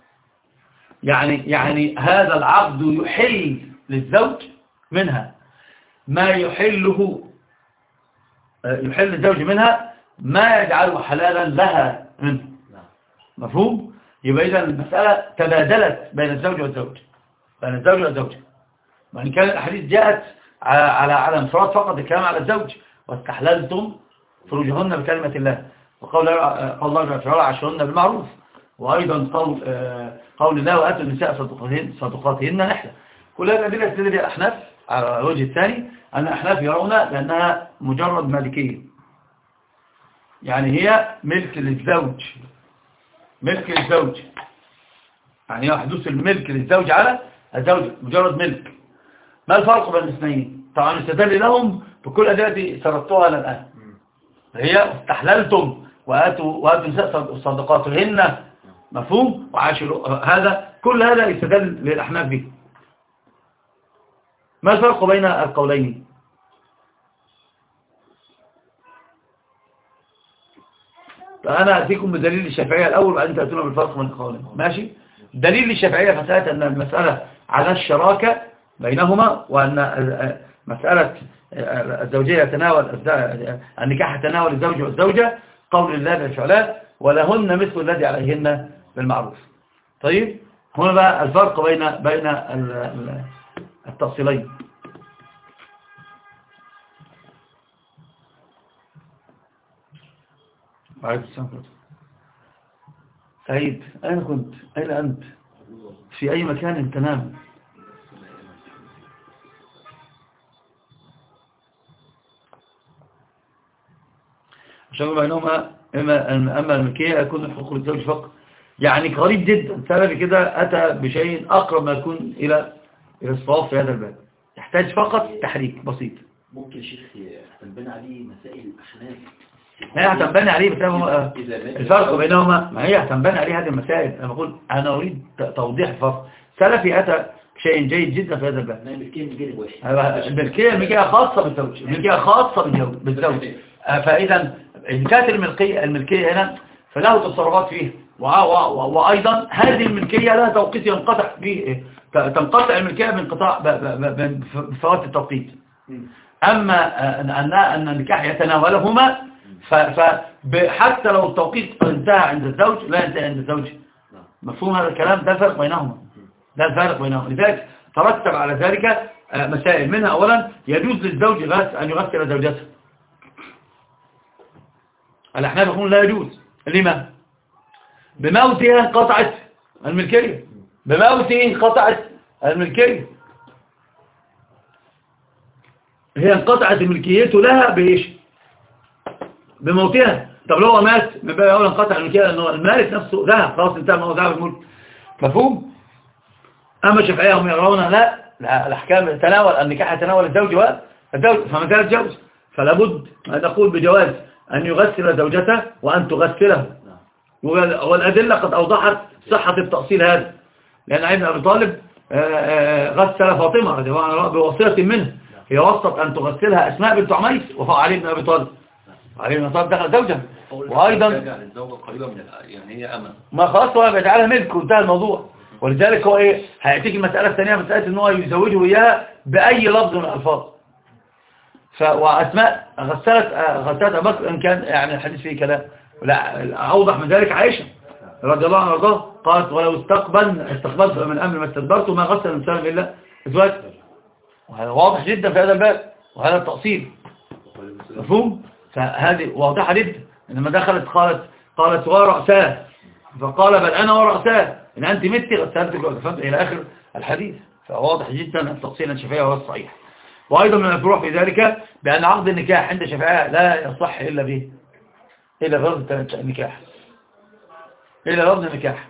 يعني هذا العقد يحل للزوج منها ما يحل الزوج منها ما يجعله حلالا لها منه. مفهوم؟ يبقى إذا المسألة تبادلت بين الزوج والزوج، بين الزوج والزوجة. وإن كان الأحاديث جاءت على انفراد فقط الكلام على الزوج، واستحللتم فروجهن بكلمة الله، وقول الله تعالى عاشرهن بالمعروف، وأيضا قول الله وآتوا النساء صدقاتهن نحلة. كل هذه الأدلة تدل الأحناف على الوجه الثاني أن الأحناف يرون لأنها مجرد مالكية، يعني هي ملك للزوج، ملك للزوج، يعني هي حدوث الملك للزوج على الزوج مجرد ملك. ما الفرق بين الاثنين؟ طبعا استدل لهم بكل أدلة سردتها الآن، هي استحللتم وآتوا النساء صدقاتهن، مفهوم؟ وعاشروا هذا، كل هذا يستدل للأحناف به. ما الفرق بين القولين؟ فأنا أتيكم بدليل الشافعية الأول وبعدين تأتون بالفرق بين القولين. ماشي؟ دليل الشافعية فسألت أن المسألة على الشراكة بينهما، وأن مسألة الزوجية النكاح يتناول الزوج والزوجة، قول الله بالفعلاء ولهن مثل الذي عليهن بالمعروف. طيب هنا بقى الفرق بين التفصيلين. سعيد أين كنت؟ أين أنت؟ في أي مكان تنام؟ عشان بينهما أما الملكية يكون الحقوق للزوج فقط، يعني قريب جدا. سبب كده أتى بشيء أقرب ما يكون إلى الصواب في هذا الباب، يحتاج فقط تحريك بسيط. ممكن شيخ هتنبني عليه مسائل الأحناف، هي هتنبني عليه بس الفرق بينهما، ما هي هتنبني عليه هذه المسائل. أنا بقول أنا أريد توضيح الفرق. سلفي أتى شيء جيد جدا في هذا الباب. الملكية خاصة بالزوج، الملكية خاصة بالزوج. فإذا إن كانت الملكية هنا فله تصرفات فيه، وأيضا هذه الملكية لها توقيت ينقطع فيه، تنقطع الملكية بفوات التوقيت. أما أن النكاح يتناولهما فحتى لو التوقيت انتهى عند الزوج لا ينتهي عند الزوج. مفهوم هذا الكلام؟ ده الفرق بينهما، ده الفرق بينهما. لذلك ترتب على ذلك مسائل، منها أولا يجوز للزوج أن يغسل زوجته. الأحناف يقولون لا يجوز. لما؟ بموتها انقطعت الملكية، بموته انقطعت الملكية، هي انقطعت ملكيته لها بإيش؟ بموتها. طب لو هو مات بقى أولا انقطع الملكية لأنه المالك نفسه ذهب، خلاص انتهى ما هو ذهب الملك. مفهوم؟ أما الشافعية هم يرون لا الأحكام تناول النكاح يتناول الزوج والزوج، فمثال الزوج فلا بد أن نقول بجواز أن يغسل زوجته وأن تغسله، والأدلة قد أوضحت صحة التأصيل هذا، لأن علي بن أبي طالب غسل فاطمة رضي الله عنها بوصية منه، هي وصت أن تغسلها أسماء بنت عميس وفاء علي بن أبي طالب. علي بن أبي طالب دخل زوجها، وأيضا يعني هي أمن ما خلاص هو بيجعلها ملك وانتهى الموضوع. ولذلك هو إيه هيأتيك المسألة الثانية، مسألة إن هو يزوجه إياها بأي لفظ من الألفاظ. وأسماء غسلت أبو بكر إن كان يعني الحديث فيه كلام، لا أوضح من ذلك عائشة رضي الله عنها وارضاها قالت ولو استقبلت من أمر ما استدبرت ما غسل الإنسان إلا أزواج. وهذا واضح جدا في هذا الباب، وهذا التأصيل مفهوم. فهذه واضحة جدا. لما دخلت قالت ورأساه، فقال بل أنا ورأساه إن أنت متي غسلتك وكفنت إلى آخر الحديث. فواضح جدا أن التفصيل الشافعي هو الصحيح. وأيضا من الفروع في ذلك بأن عقد النكاح عند الشافعية لا يصح إلا به، إلا لفظ النكاح، إلا لفظ النكاح.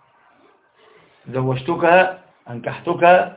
زوجتك، أنكحتك،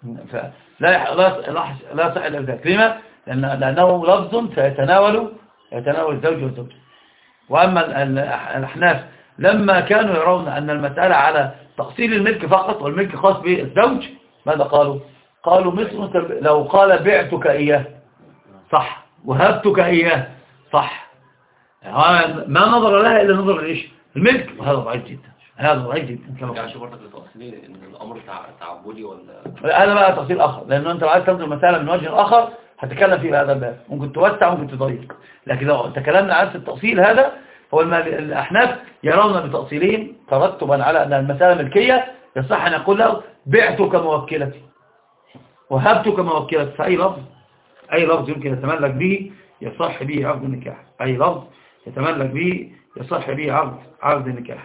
لا صح إلا ذلك. لما؟ لأنه لفظ سيتناول الزوج والزوجة. وأما الأحناف لما كانوا يرون أن المسألة على تأصيل الملك فقط والملك خاص بالزوج، ماذا قالوا؟ قالوا مثل لو قال بعتك إياه صح، وهبتك إياه صح، ما نظر لها إلا نظر لإيش؟ الملك. وهذا ضعيف جدا، هذا ضعيف جدا. كما كانش برضك لتأصيل إن الأمر تعبدي ولا؟ هذا بقى تفصيل آخر، لأنه أنت لو عايز تنظر المسألة من وجه آخر هتكلم فيه بهذا الباب، ممكن توسع ممكن تضيق. لكن لو تكلمنا عن التأصيل هذا هو الأحناف يرون بتأصيلهم ترتبا على أن المسألة ملكية يصح أن يقول له بعتك موكلتي وهبتك موكلتي. فأي لفظ يمكن يتملك به يصح به عقد النكاح، أي لفظ يتملك به يصح به عقد النكاح.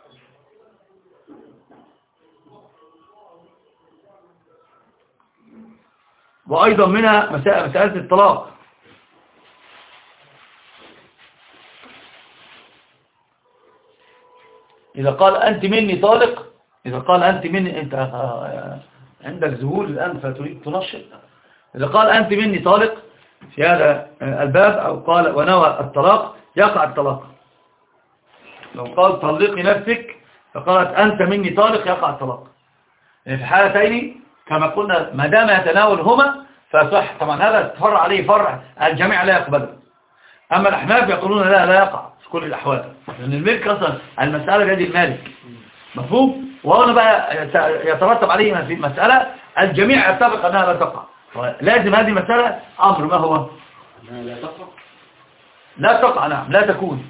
وأيضا منها مسألة الطلاق. إذا قال أنت مني طالق، إذا قال أنت مني، أنت عندك ذهول الآن فتريد تنشط. إذا قال أنت مني طالق في هذا الباب أو قال ونوى الطلاق يقع الطلاق. لو قال طلقي نفسك فقالت أنت مني طالق يقع الطلاق. يعني في حالتين كما قلنا ما دام يتناولهما فصح. طبعا هذا تفرع عليه فرع الجميع لا يقبله. أما الأحناف يقولون لا يقع في كل الأحوال، لأن الملك أصلا المسألة بيد المالك. مفهوم؟ وهنا بقى يترتب عليه في مسألة الجميع يتفق أنها لا تقع. لازم هذه مسألة أمر ما هو؟ لا تقع. لا تقع، نعم، لا تكون.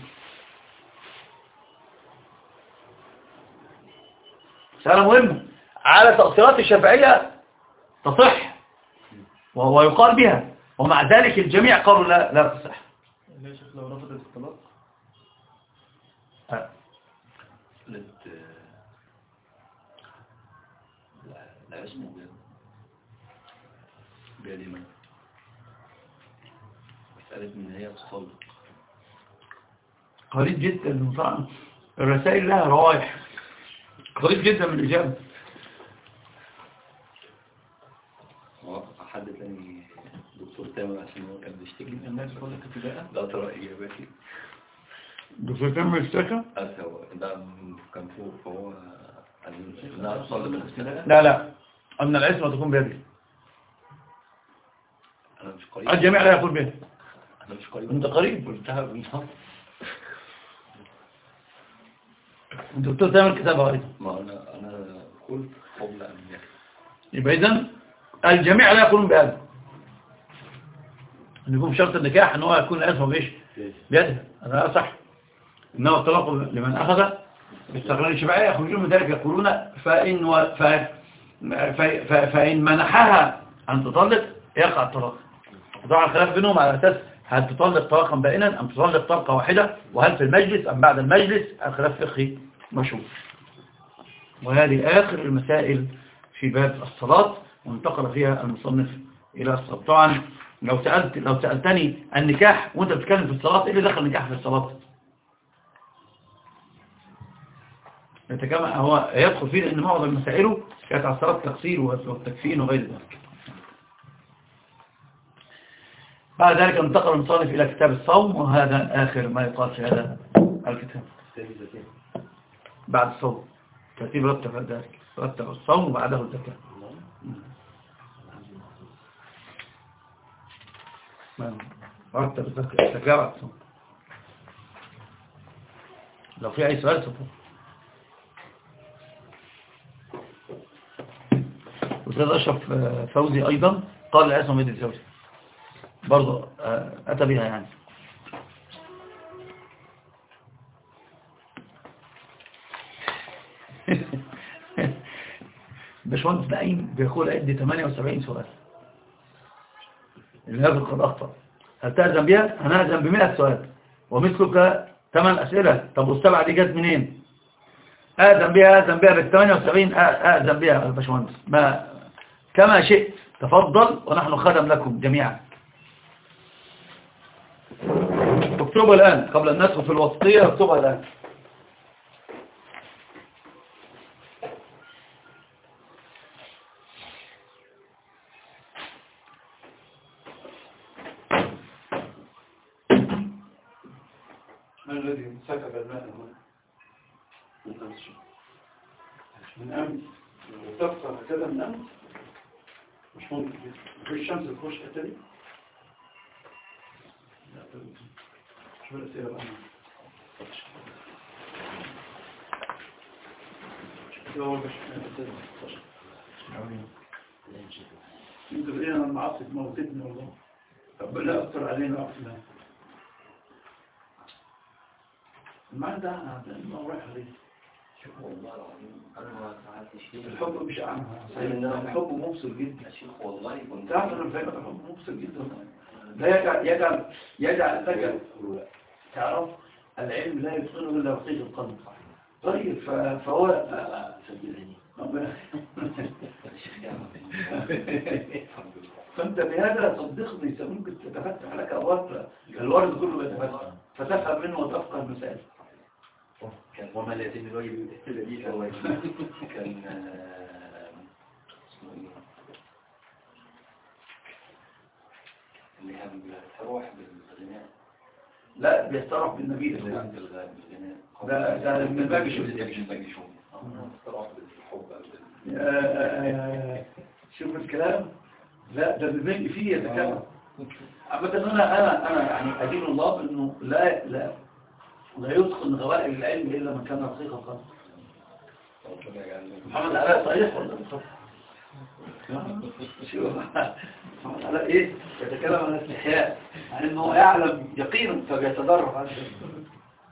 مسألة مهمة على تأصيلات الشافعية تصح ويقال بها، ومع ذلك الجميع قالوا لا تصح. لا شيخ لو رفضت الطلاق لا اسمه بيد من مسألة من هي تصلق قريب جدا. طبعا الرسائل لها روايح، قريب جدا من الإجابة. حد تاني دكتور تامر عشان هو كان بيشتكي الناس يقول لك ابتداء لا ترى إجاباتي. دكتور تامر اشتكى؟ ده كان فوق فهو لا تصلق الابتداء. لا أن العصمة تكون بيدي. أنا مش قريب. الجميع لا يقول بيدي. أنا مش قريب. أنت قريب. قلتها بالنهار. الدكتور تامر كتابها أيضا. ما أنا قلت قبل أن يكتب. يبقى إذن الجميع لا يقولون بهذا، أن يكون شرط النكاح أن هو يكون العصمة بإيش؟ بيده. هذا صح. إنه الطلاق لمن أخذ باستقرار الشافعية يخرجون من ذلك يقولون فإن منحها أن تطلق يقع الطلاق. طبعا الخلاف بينهم على أساس هل تطلق طلاقا بائنا أم تطلق طلقة واحدة، وهل في المجلس أم بعد المجلس. الخلاف فقهي مشهور. وهذه آخر المسائل في باب الصلاة، وانتقل فيها المصنف إلى الصلاة. طبعا لو سألتني النكاح وانت بتتكلم في الصلاة، ايه اللي دخل النكاح في الصلاة؟ كما هو يدخل فيه لأن معظم مسائله كانت على الصلاة التقصير والتكفين وغير ذلك. بعد ذلك انتقل المصنف إلى كتاب الصوم، وهذا آخر ما يقال في هذا الكتاب. بعد الصوم ترتيب رتب ذلك، رتب الصوم وبعده الزكاة. رتب الزكاة بعد الصوم. لو في أي سؤال سأفضل. أستاذ أشرف فوزي أيضا قال العصمة بيد الزوج، برضه أتى بها يعني. باشمهندس نعيم بيقول عندي 78 سؤال، الهاب قد أخطأ، هل تأذن بها؟ أنا أذن ب100 سؤال ومثلك 8 أسئلة. طب والسبعة دي جت منين؟ أذن بها بال 78 أذن بها الباشمهندس، كما شئت، تفضل ونحن خدم لكم جميعا. اكتبها الآن قبل أن ندخل في الوسطية، اكتبها الآن. من الذي سكب الماء هنا؟ من أمس وتفصل هكذا من أمس، مش ممكن في الشمس تخش حتى دي. شو الأسئلة بقى؟ انت بقينا لما عصت موتتني والله. طب لا أكثر علينا أكثر المعنى ده ما هو رايح عليه. شوف والله العظيم انا ما ساعدتش فيه. الحب مش عنها، الحب مبصر جدا يا شيخ والله كنت تعرف انا فاهم الحب مبصر جدا. لا يجعل لك تعرف العلم لا يتقنه الا وقيد القلب. طيب فهو فانت بهذا صدقني ممكن تتفتح لك ابواب الورد كله يتفتح فتفهم منه وتفقه المسائل. وما لا يتم الواجب الذي هو كان اسمه ايه اللي كان بيروح بالغناء؟ لا بيسترح بالنبي بالغناء ده من باب شوف شوف الكلام. لا ده بالمجي فيه يتكلم. عامة انا يعني ادين الله انه لا يتقن غوائل العلم الا من كان رقيق القلب. محمد علاء صحيح ولا مش شو محمد علاء ايه يتكلم عن الاستحياء عن انه يعلم يقينا فبيتدرب على ذلك.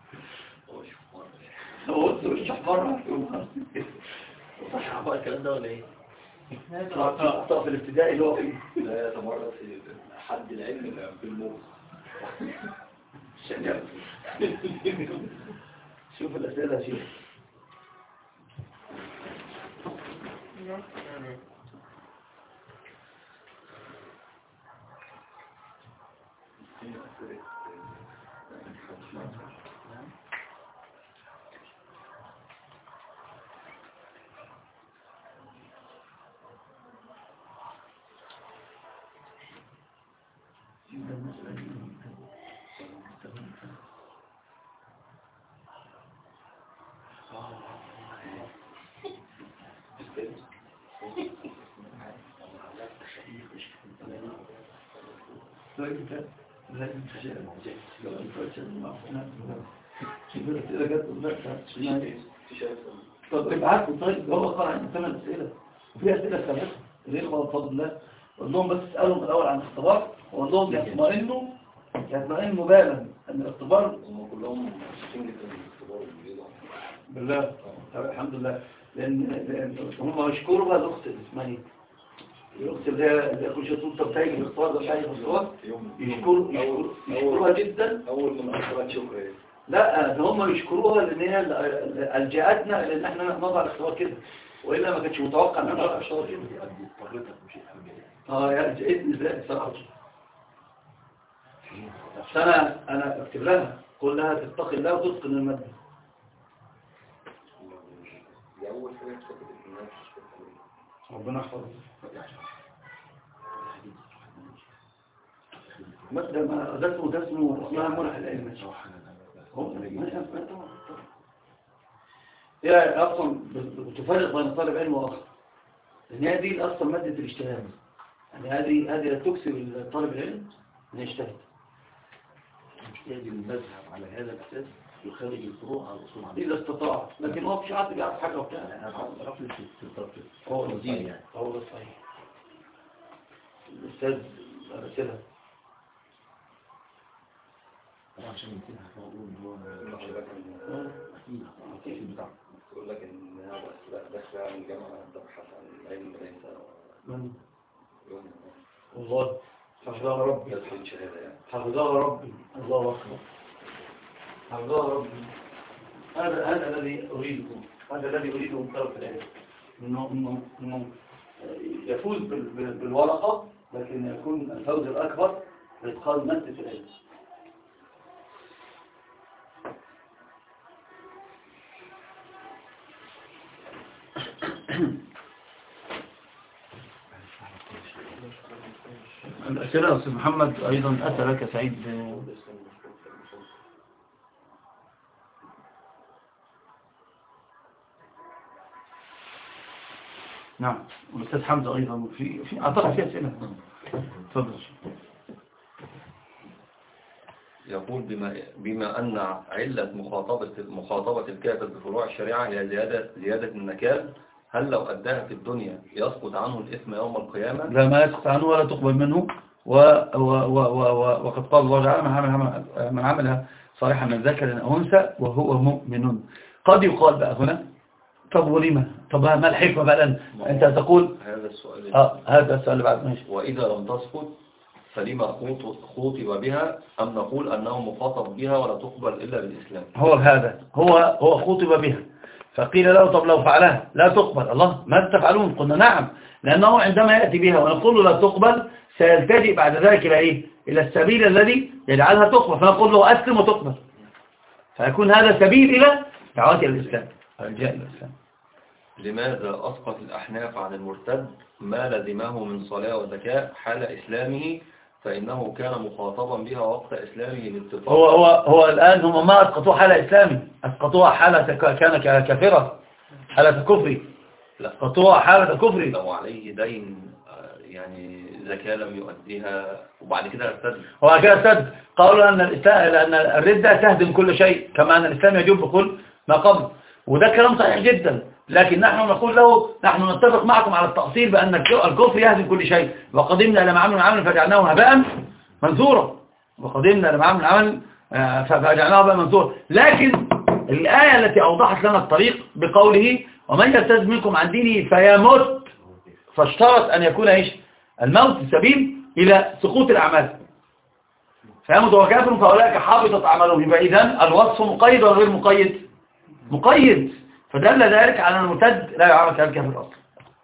هو مش مرة صح بقى الكلام ده ولا ايه؟ في الابتدائي اللي هو فيه لا يتمرد في حد العلم بالموت. شوف الأسئلة يا شيخ. طب ابعتوا طيب هو قرأ عن 8 أسئلة وفي أسئلة ثلاثة الإخوة بفضل الله. قول لهم بس اسألهم الأول عن الاختبار وقول لهم يطمئنوا بالا أن الاختبار هم كلهم مبسوطين جدا بالاختبار بالله. طب الحمد لله لأن هم يشكروا بقى الأخت الإسماعيلية الأخت اللي كل شيء تقول طب تاجي الاختبار ده مش عايز الاختبار يشكروها جدا. أول من أخبرت شكرا لا ده هم يشكروها لأن هي ألجأتنا لأن احنا نضع الاختبار كده وإلا ما كانش متوقع أن نضع الاختبار كده. يا جئتني ازاي صراحة. أنا أكتب لها قول لها تتقي الله وتتقن المادة. دي أول حاجة تثبت الناس ربنا يحفظك. مادة ده اسمه اسمها منح العلم. هي أصلا بتفرق بين طالب علم وآخر لأن هذه أصلا مادة الاجتهاد يعني هذه تكسب طالب العلم أن يجتهد. يجب المذهب على هذا الأساس يخرج الفروع على الأصول عنه إذا استطاع لكن هو مش عارف يعرف حاجة وبتاع. أنا أعرف في التطبيق هو الدين يعني هو صحيح. الأستاذ أرسلها عشان يمكنها نقول إن هو أكيد بتاعه يقول لك إن هذا داخل من جامعة تبحث عن علم ليس من والله حفظها ربي حفظها ربي الله أكبر حفظها ربي. هذا الذي أريده من طرف العلم إنه يفوز بالورقة، لكن يكون الفوز الأكبر بإدخال مادة العلم. الأسئلة يا أستاذ محمد أيضا أتى لك سعيد. نعم، والأستاذ حمزة أيضا في أعتقد في أسئلة. تفضل. يقول بما أن علة مخاطبة الكافر بفروع الشريعة هي زيادة النكال، هل لو أداها في الدنيا يسقط عنه الإثم يوم القيامة؟ لا، ما يسقط عنه ولا تقبل منه. وقد قال الله تعالى من عمل صالحا من ذكر أو أنثى وهو مؤمن. قد يقال بقى هنا طب ولما؟ طب ما الحكمة بقى؟ أنت تقول هذا السؤال. هذا السؤال اللي بعد. ماشي. وإذا لم تسقط فلما خوطب بها، أم نقول أنه مخاطب بها ولا تقبل إلا بالإسلام؟ هو خوطب بها، فقيل له طب لو فعلها لا تقبل. الله، ما تفعلون؟ قلنا نعم، لأنه عندما يأتي بها ونقول له لا تقبل سيلتجئ بعد ذلك إلى إيه؟ إلى السبيل الذي يجعلها تقبل، فنقول له أسلم وتقبل، فيكون هذا سبيل إلى دعوة الإسلام، الجاء إلى الإسلام. لماذا أسقط الأحناف عن المرتد ما لزمه من صلاة وزكاة حال إسلامه، فإنه كان مخاطبا بها وقت إسلامه باتفاق؟ هو الآن هم ما أسقطوها حال إسلامه، أسقطوها حالة كان كافرة، حالة كفر. لا، أسقطوها حالة كفر. لو عليه دين يعني زكاة لم يؤديها وبعد كده ارتد. هو كده ارتد. قالوا أن الردة تهدم كل شيء، كما أن الإسلام يجب بكل ما قبل، وده كلام صحيح جدا. لكن نحن نقول له نحن نتفق معكم على التأصيل بأن الكفر يهدم كل شيء، وقدمنا لما عملوا عمل فجعلناه هباء منثورا، وقدمنا لما عملوا عمل فجعلناه هباء منثورا. لكن الآية التي أوضحت لنا الطريق بقوله ومن يرتد منكم عن دينه فيموت، فاشترط أن يكون إيش؟ الموت سبيل إلى سقوط الأعمال، فيموت وهو كافر فأولئك حبطت أعمالهم. يبقى إذن الوصف مقيد ولا غير مقيد؟ مقيد، فدل ذلك على أن المرتد لا يعرف كالكافر أصلا.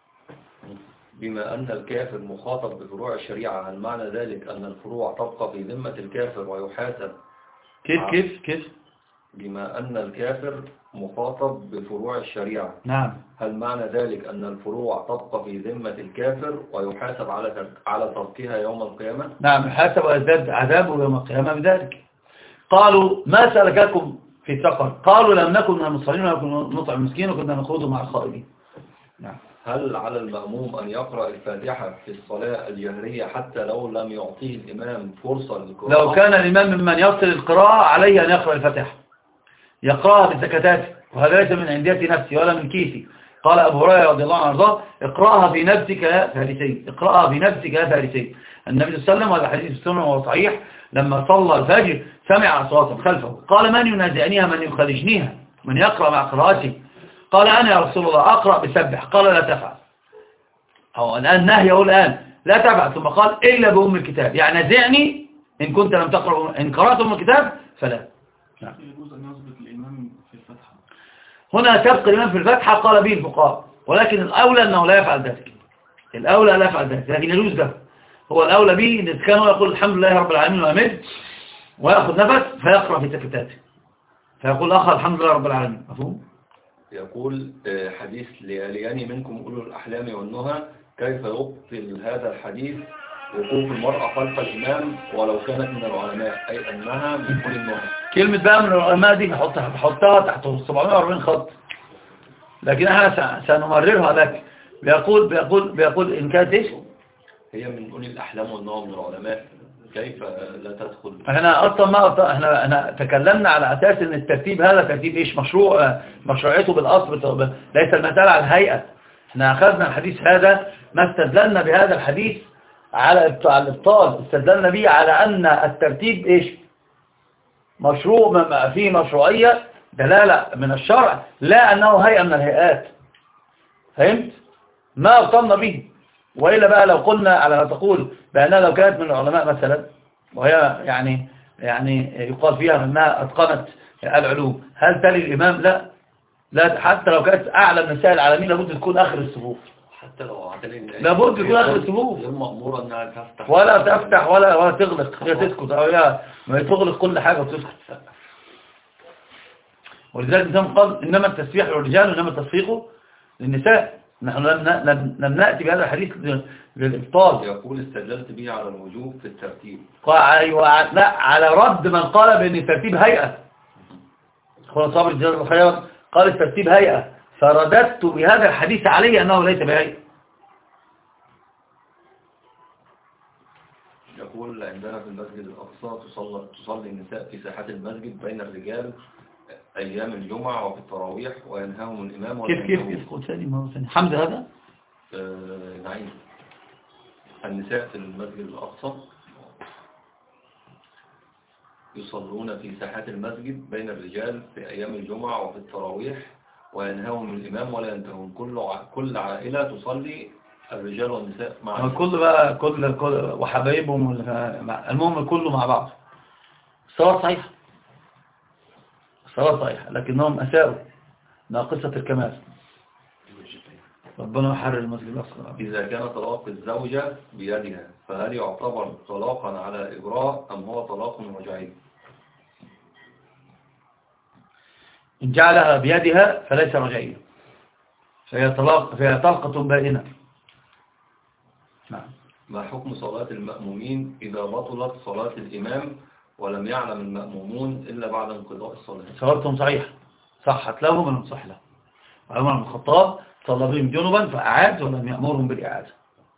بما أن الكافر مخاطب بفروع الشريعة، هل معنى ذلك أن الفروع تبقى في ذمة الكافر ويحاسب؟ كيف؟ بما أن الكافر مخاطب بفروع الشريعة، نعم، هل معنى ذلك أن الفروع تبقى في ذمة الكافر ويحاسب على تركها يوم القيامة؟ نعم، يحاسب ويزداد عذابه يوم القيامة بذلك. قالوا ما سلككم في سقر؟ قالوا لم نكن من المصلين ولم نكن نطعم المسكين وكنا نخوض مع الخائضين. نعم. هل على المأموم أن يقرأ الفاتحة في الصلاة الجهرية حتى لو لم يعطيه الإمام فرصة للقراءة؟ لو كان الإمام ممن يصل القراءة عليه أن يقرأ الفاتحة، يقرأها بالسكتات، وهذا ليس من عندية نفسي ولا من كيسي. قال أبو هريرة رضي الله عنه وارضاه اقرأها في نفسك يا فارسي، اقرأها في نفسك يا فارسي. النبي صلى الله عليه وسلم، وهذا حديث السنة وهو صحيح، لما صلى الفجر سمع أصواتا خلفه، قال من ينازعنيها من يخرجنيها من يقرأ مع قراءتي؟ قال أنا يا رسول الله أقرأ بسبح. قال لا تفعل، أو الآن نهيه الآن لا تفعل، ثم قال إلا بأم الكتاب، يعني نازعني إن كنت لم تقرأ، إن قرأت أم الكتاب فلا. نعم. يجوز أن يثبت الإمام في الفتحة. هنا سبق الإمام في الفتحة قال به الفقهاء، ولكن الأولى أنه لا يفعل ذلك، الأولى لا يفعل ذلك، لكن يجوز له. هو الأولى به إن كانوا يقول الحمد لله رب العالمين وأمد ويأخذ نفس فيقرأ في سكتاته، فيقول آخر الحمد لله رب العالمين. مفهوم؟ يقول حديث ليالياني منكم أولو الأحلام والنهى، كيف يبطل هذا الحديث وقوف المرأة خلف الإمام ولو كانت من العلماء، أي أنها من كل النهى؟ كلمة بقى من العلماء دي بحطها تحت 740 خط، لكن احنا سنمررها لك. بيقول إن كانت إيش؟ هي من أولي الأحلام والنهى من العلماء، كيف لا تدخل؟ احنا اصلا احنا تكلمنا على اساس ان الترتيب هذا ترتيب ايش؟ مشروعيته بالاصل، ليس المسألة على الهيئة. احنا اخذنا الحديث هذا، ما استدللنا بهذا الحديث على الابطال، استدللنا به على ان الترتيب ايش؟ مشروع، فيه مشروعية دلالة من الشرع، لا انه هيئة من الهيئات. فهمت؟ ما ابطلنا به. وإلا بقى لو قلنا على ما تقول بأنها لو كانت من العلماء مثلا، وهي يعني يقال فيها أنها أتقنت العلوم، هل تلي الإمام؟ لا، حتى لو كانت أعلم نساء العالمين لابد تكون آخر الصفوف، حتى لو عدلين لابد يكون آخر الصفوف، غير مأمورة انها تفتح ولا تفتح ولا تغلق، هي تسكت أو لا، ما تغلق كل حاجة وتسكت. ولذلك الإنسان قال إنما التسبيح للرجال وإنما التصفيق للنساء. نحن لم نأتي بهذا الحديث للإبطال. يقول استدللت به على الوجوب في الترتيب. لا، على رد من قال بأن الترتيب هيئة. أخونا صابر جزاه الله خيرا قال الترتيب هيئة، فرددت بهذا الحديث عليه أنه ليس بهيئة. يقول عندنا في المسجد الأقصى تصلي النساء في ساحات المسجد بين الرجال أيام الجمعة وفي التراويح وينهاهم الإمام. كيف قلت ثاني مرة ثانية حمد هذا؟ نعيم. النساء في المسجد الأقصى يصلون في ساحات المسجد بين الرجال في أيام الجمعة وفي التراويح وينهاهم الإمام ولا ينتهون. كل عائلة تصلي الرجال والنساء معا. كل وحبايبهم، المهم كله مع بعض. الصلاة صحيحة، الصلاة صحيحة، لكنهم أساءوا ناقصة الكمال. ربنا يحرر المسجد الأقصى. إذا كان طلاق الزوجة بيدها فهل يعتبر طلاقا على إجراء أم هو طلاق رجعي؟ إن جعلها بيدها فليس رجعيا، فهي طلقة بائنة. نعم. ما حكم صلاة المأمومين إذا بطلت صلاة الإمام ولم يعلم المأمومون إلا بعد انقضاء الصلاة؟ صلاتهم صحيحة، صحت لهم ولم تصح لهم. عمر بن الخطاب صلى بهم جنبا فأعاد ولم يأمرهم بالإعادة.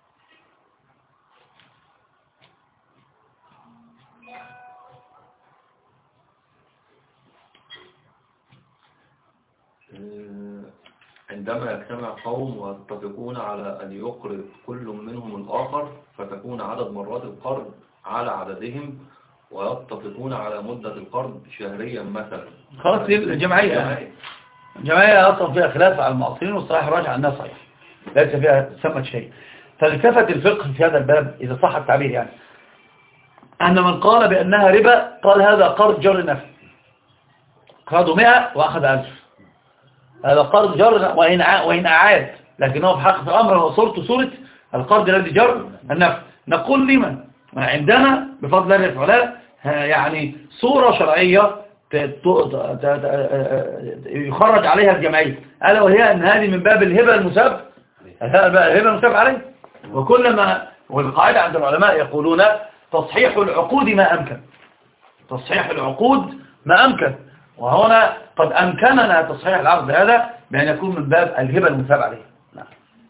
عندما يجتمع قوم ويتفقون على أن يقرض كل منهم الآخر فتكون عدد مرات القرض على عددهم ويتفقون على مدة القرض شهريا مثلا. خلاص الجمعية أصلا فيها خلاف على المعاصرين، والصراحة راجع عنها صحيح ليس فيها ثمة شيء. فالتفت الفقه في هذا الباب إذا صح التعبير يعني أن من قال بأنها ربا قال هذا قرض جر نفع، قرضه 100 وأخذ 1000، هذا قرض جر وإن أعاد، لكنه في حقيقة الأمر وصورته صورة القرض الذي جر النفع. نقول لمن عندنا بفضل الله تعالى يعني صورة شرعية يخرج عليها الجمعية، ألا وهي أن هذه من باب الهبة المساب، الهبة المساب عليه. وكلما والقاعدة عند العلماء يقولون تصحيح العقود ما أمكن، تصحيح العقود ما أمكن، وهنا قد أمكننا تصحيح العقد هذا بأن يكون من باب الهبة المساب عليه. نعم.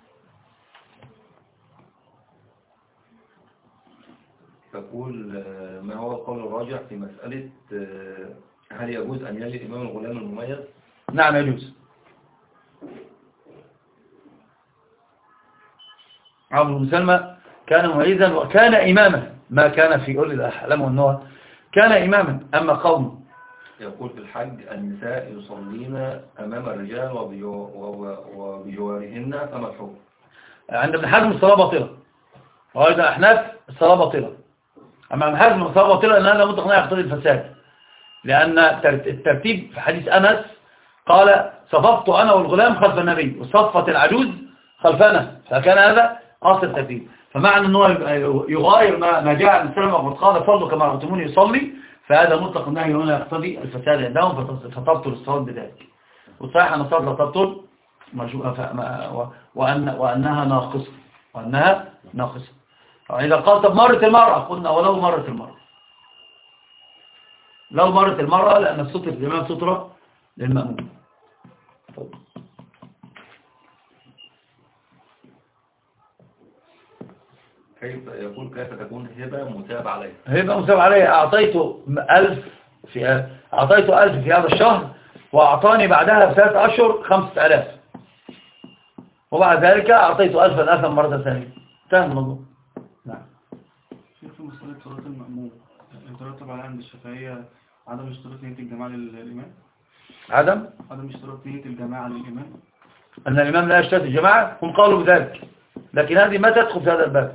تقول ما هو القول الراجح في مسألة هل يجوز أن يلي الإمام الغلام المميز؟ نعم يجوز. عمرو بن سلمى كان مميزا وكان إماما، ما كان في أولي الأحلام والنهى، كان إماما. أما قوم يقول في الحج النساء يصلين أمام الرجال وبجوارهن فما الحكم؟ عند ابن حزم الصلاة باطلة، وأيضا أحناف الصلاة باطلة. أما ابن حزم الصلاة باطلة لأن هذا مطلق يقتضي الفساد، لأن الترتيب في حديث أنس قال صففت أنا والغلام خلف النبي وصفت العجوز خلفنا، فكان هذا أصل الترتيب. فمعنى أنه يغاير ما جاء عن السلام وقد قال صلوا كما رأيتموني يصلي، فهذا مطلق النهي هنا يقتضي الفساد عندهم، فتبطل الصلاة بذلك. والصحيح أن الصلاة لا تبطل وأنها ناقصة. إذا قال طب مرت المرأة، قلنا ولو مرت المرأة، لو مرت المرأة لأن الستر الإمام سترة للمأمون. كيف تكون هبة متاب عليها؟ هبة متاب عليها أعطيته 1000 في هذا الشهر، وأعطاني بعدها 3 أشهر 5000، وبعد ذلك أعطيته 1000 مرة ثانية. انتهى الموضوع. نعم. في مسألة صلاة المأموم يترتب على عند الشافعية عدم اشتراط نية الجماعة للإمام؟ عدم اشتراط نية الجماعة للإمام، أن الإمام لا يشترط الجماعة، هم قالوا بذلك، لكن هذه ما تدخل في هذا الباب.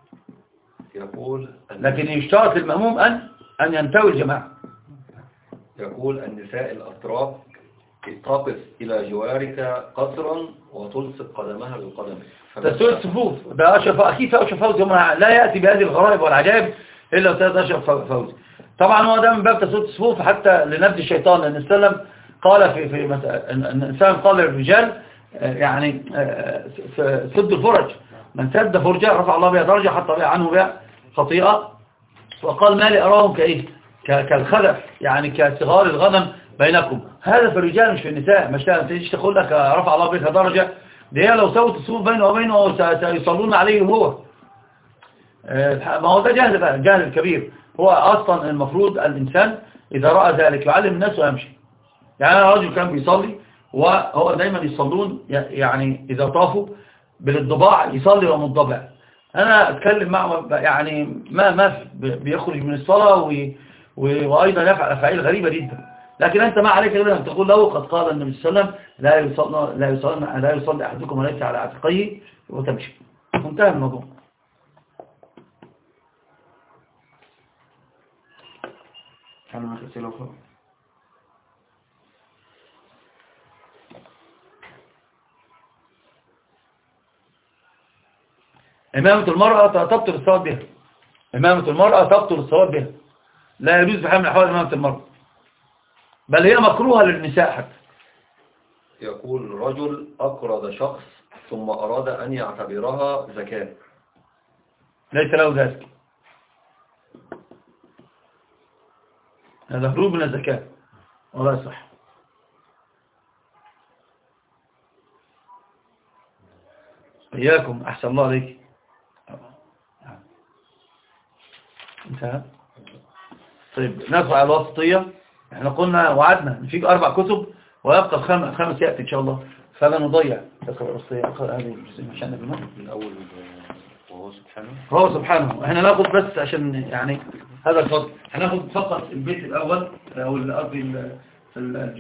لكن يشترط المأموم أن ينتوي الجماعة. يقول النساء الأتراك تقف إلى جوارك قصرا وتلصق قدمها بالقدم، تسوية الصفوف ده أشرف، أكيد في أشرف فوزي لا يأتي بهذه الغرائب والعجائب إلا أستاذ أشرف فوزي. طبعا هو ده من باب تسوية الصفوف حتى لنبذ الشيطان، لأن السلام قال في الإنسان قال للرجال يعني سد الفرج، من سد فرجة رفع الله بها درجة حتى بها عنه بها خطيئة. وقال ما لي أراهم كإيه كالخلف يعني كصغار الغنم بينكم. هذا في الرجال مش في النساء، مش تيجي تقول لك رفع الله بها درجة، دي لو سوت الصفوف بينه وبينه سيصلون عليه هو. ما هو ده جهل بقى، الجهل الكبير. هو أصلا المفروض الإنسان إذا رأى ذلك يعلم الناس ويمشي. يعني أنا رجل كان بيصلي وهو دايما يصلون يعني إذا طافوا بالضباع يصلي ومضبع. أنا أتكلم معه يعني ما بيخرج من الصلاة وأيضا يفعل أفعال غريبة جدا، لكن أنت ما عليك إلا أن تقول له قد قال النبي صلى الله عليه وسلم لا يصلي أحدكم وليس على عاتقيه وتمشي. منتهى الموضوع. إمامة المرأة تبطل الصلاة بها. إمامة المرأة تبطل الصلاة بها، لا يجوز بحال من الأحوال إمامة المرأة، بل هي مكروهة للنساء حتى. يقول رجل أقرض شخص ثم أراد أن يعتبرها زكاة، ليس له ذلك، هذا هروب من الزكاة ولا يصح. إياكم أحسن الله عليك. انتهى. طيب ندخل على الوسطية. احنا قلنا وعدنا نفيك 4 كتب ويبقى الخامس يأتي إن شاء الله، فلا نضيع. تقرأ الوسطية هذه عشان من أول وهو سبحانه. احنا ناخد بس عشان يعني هذا الفضل، هناخد فقط البيت الأول أو الأرض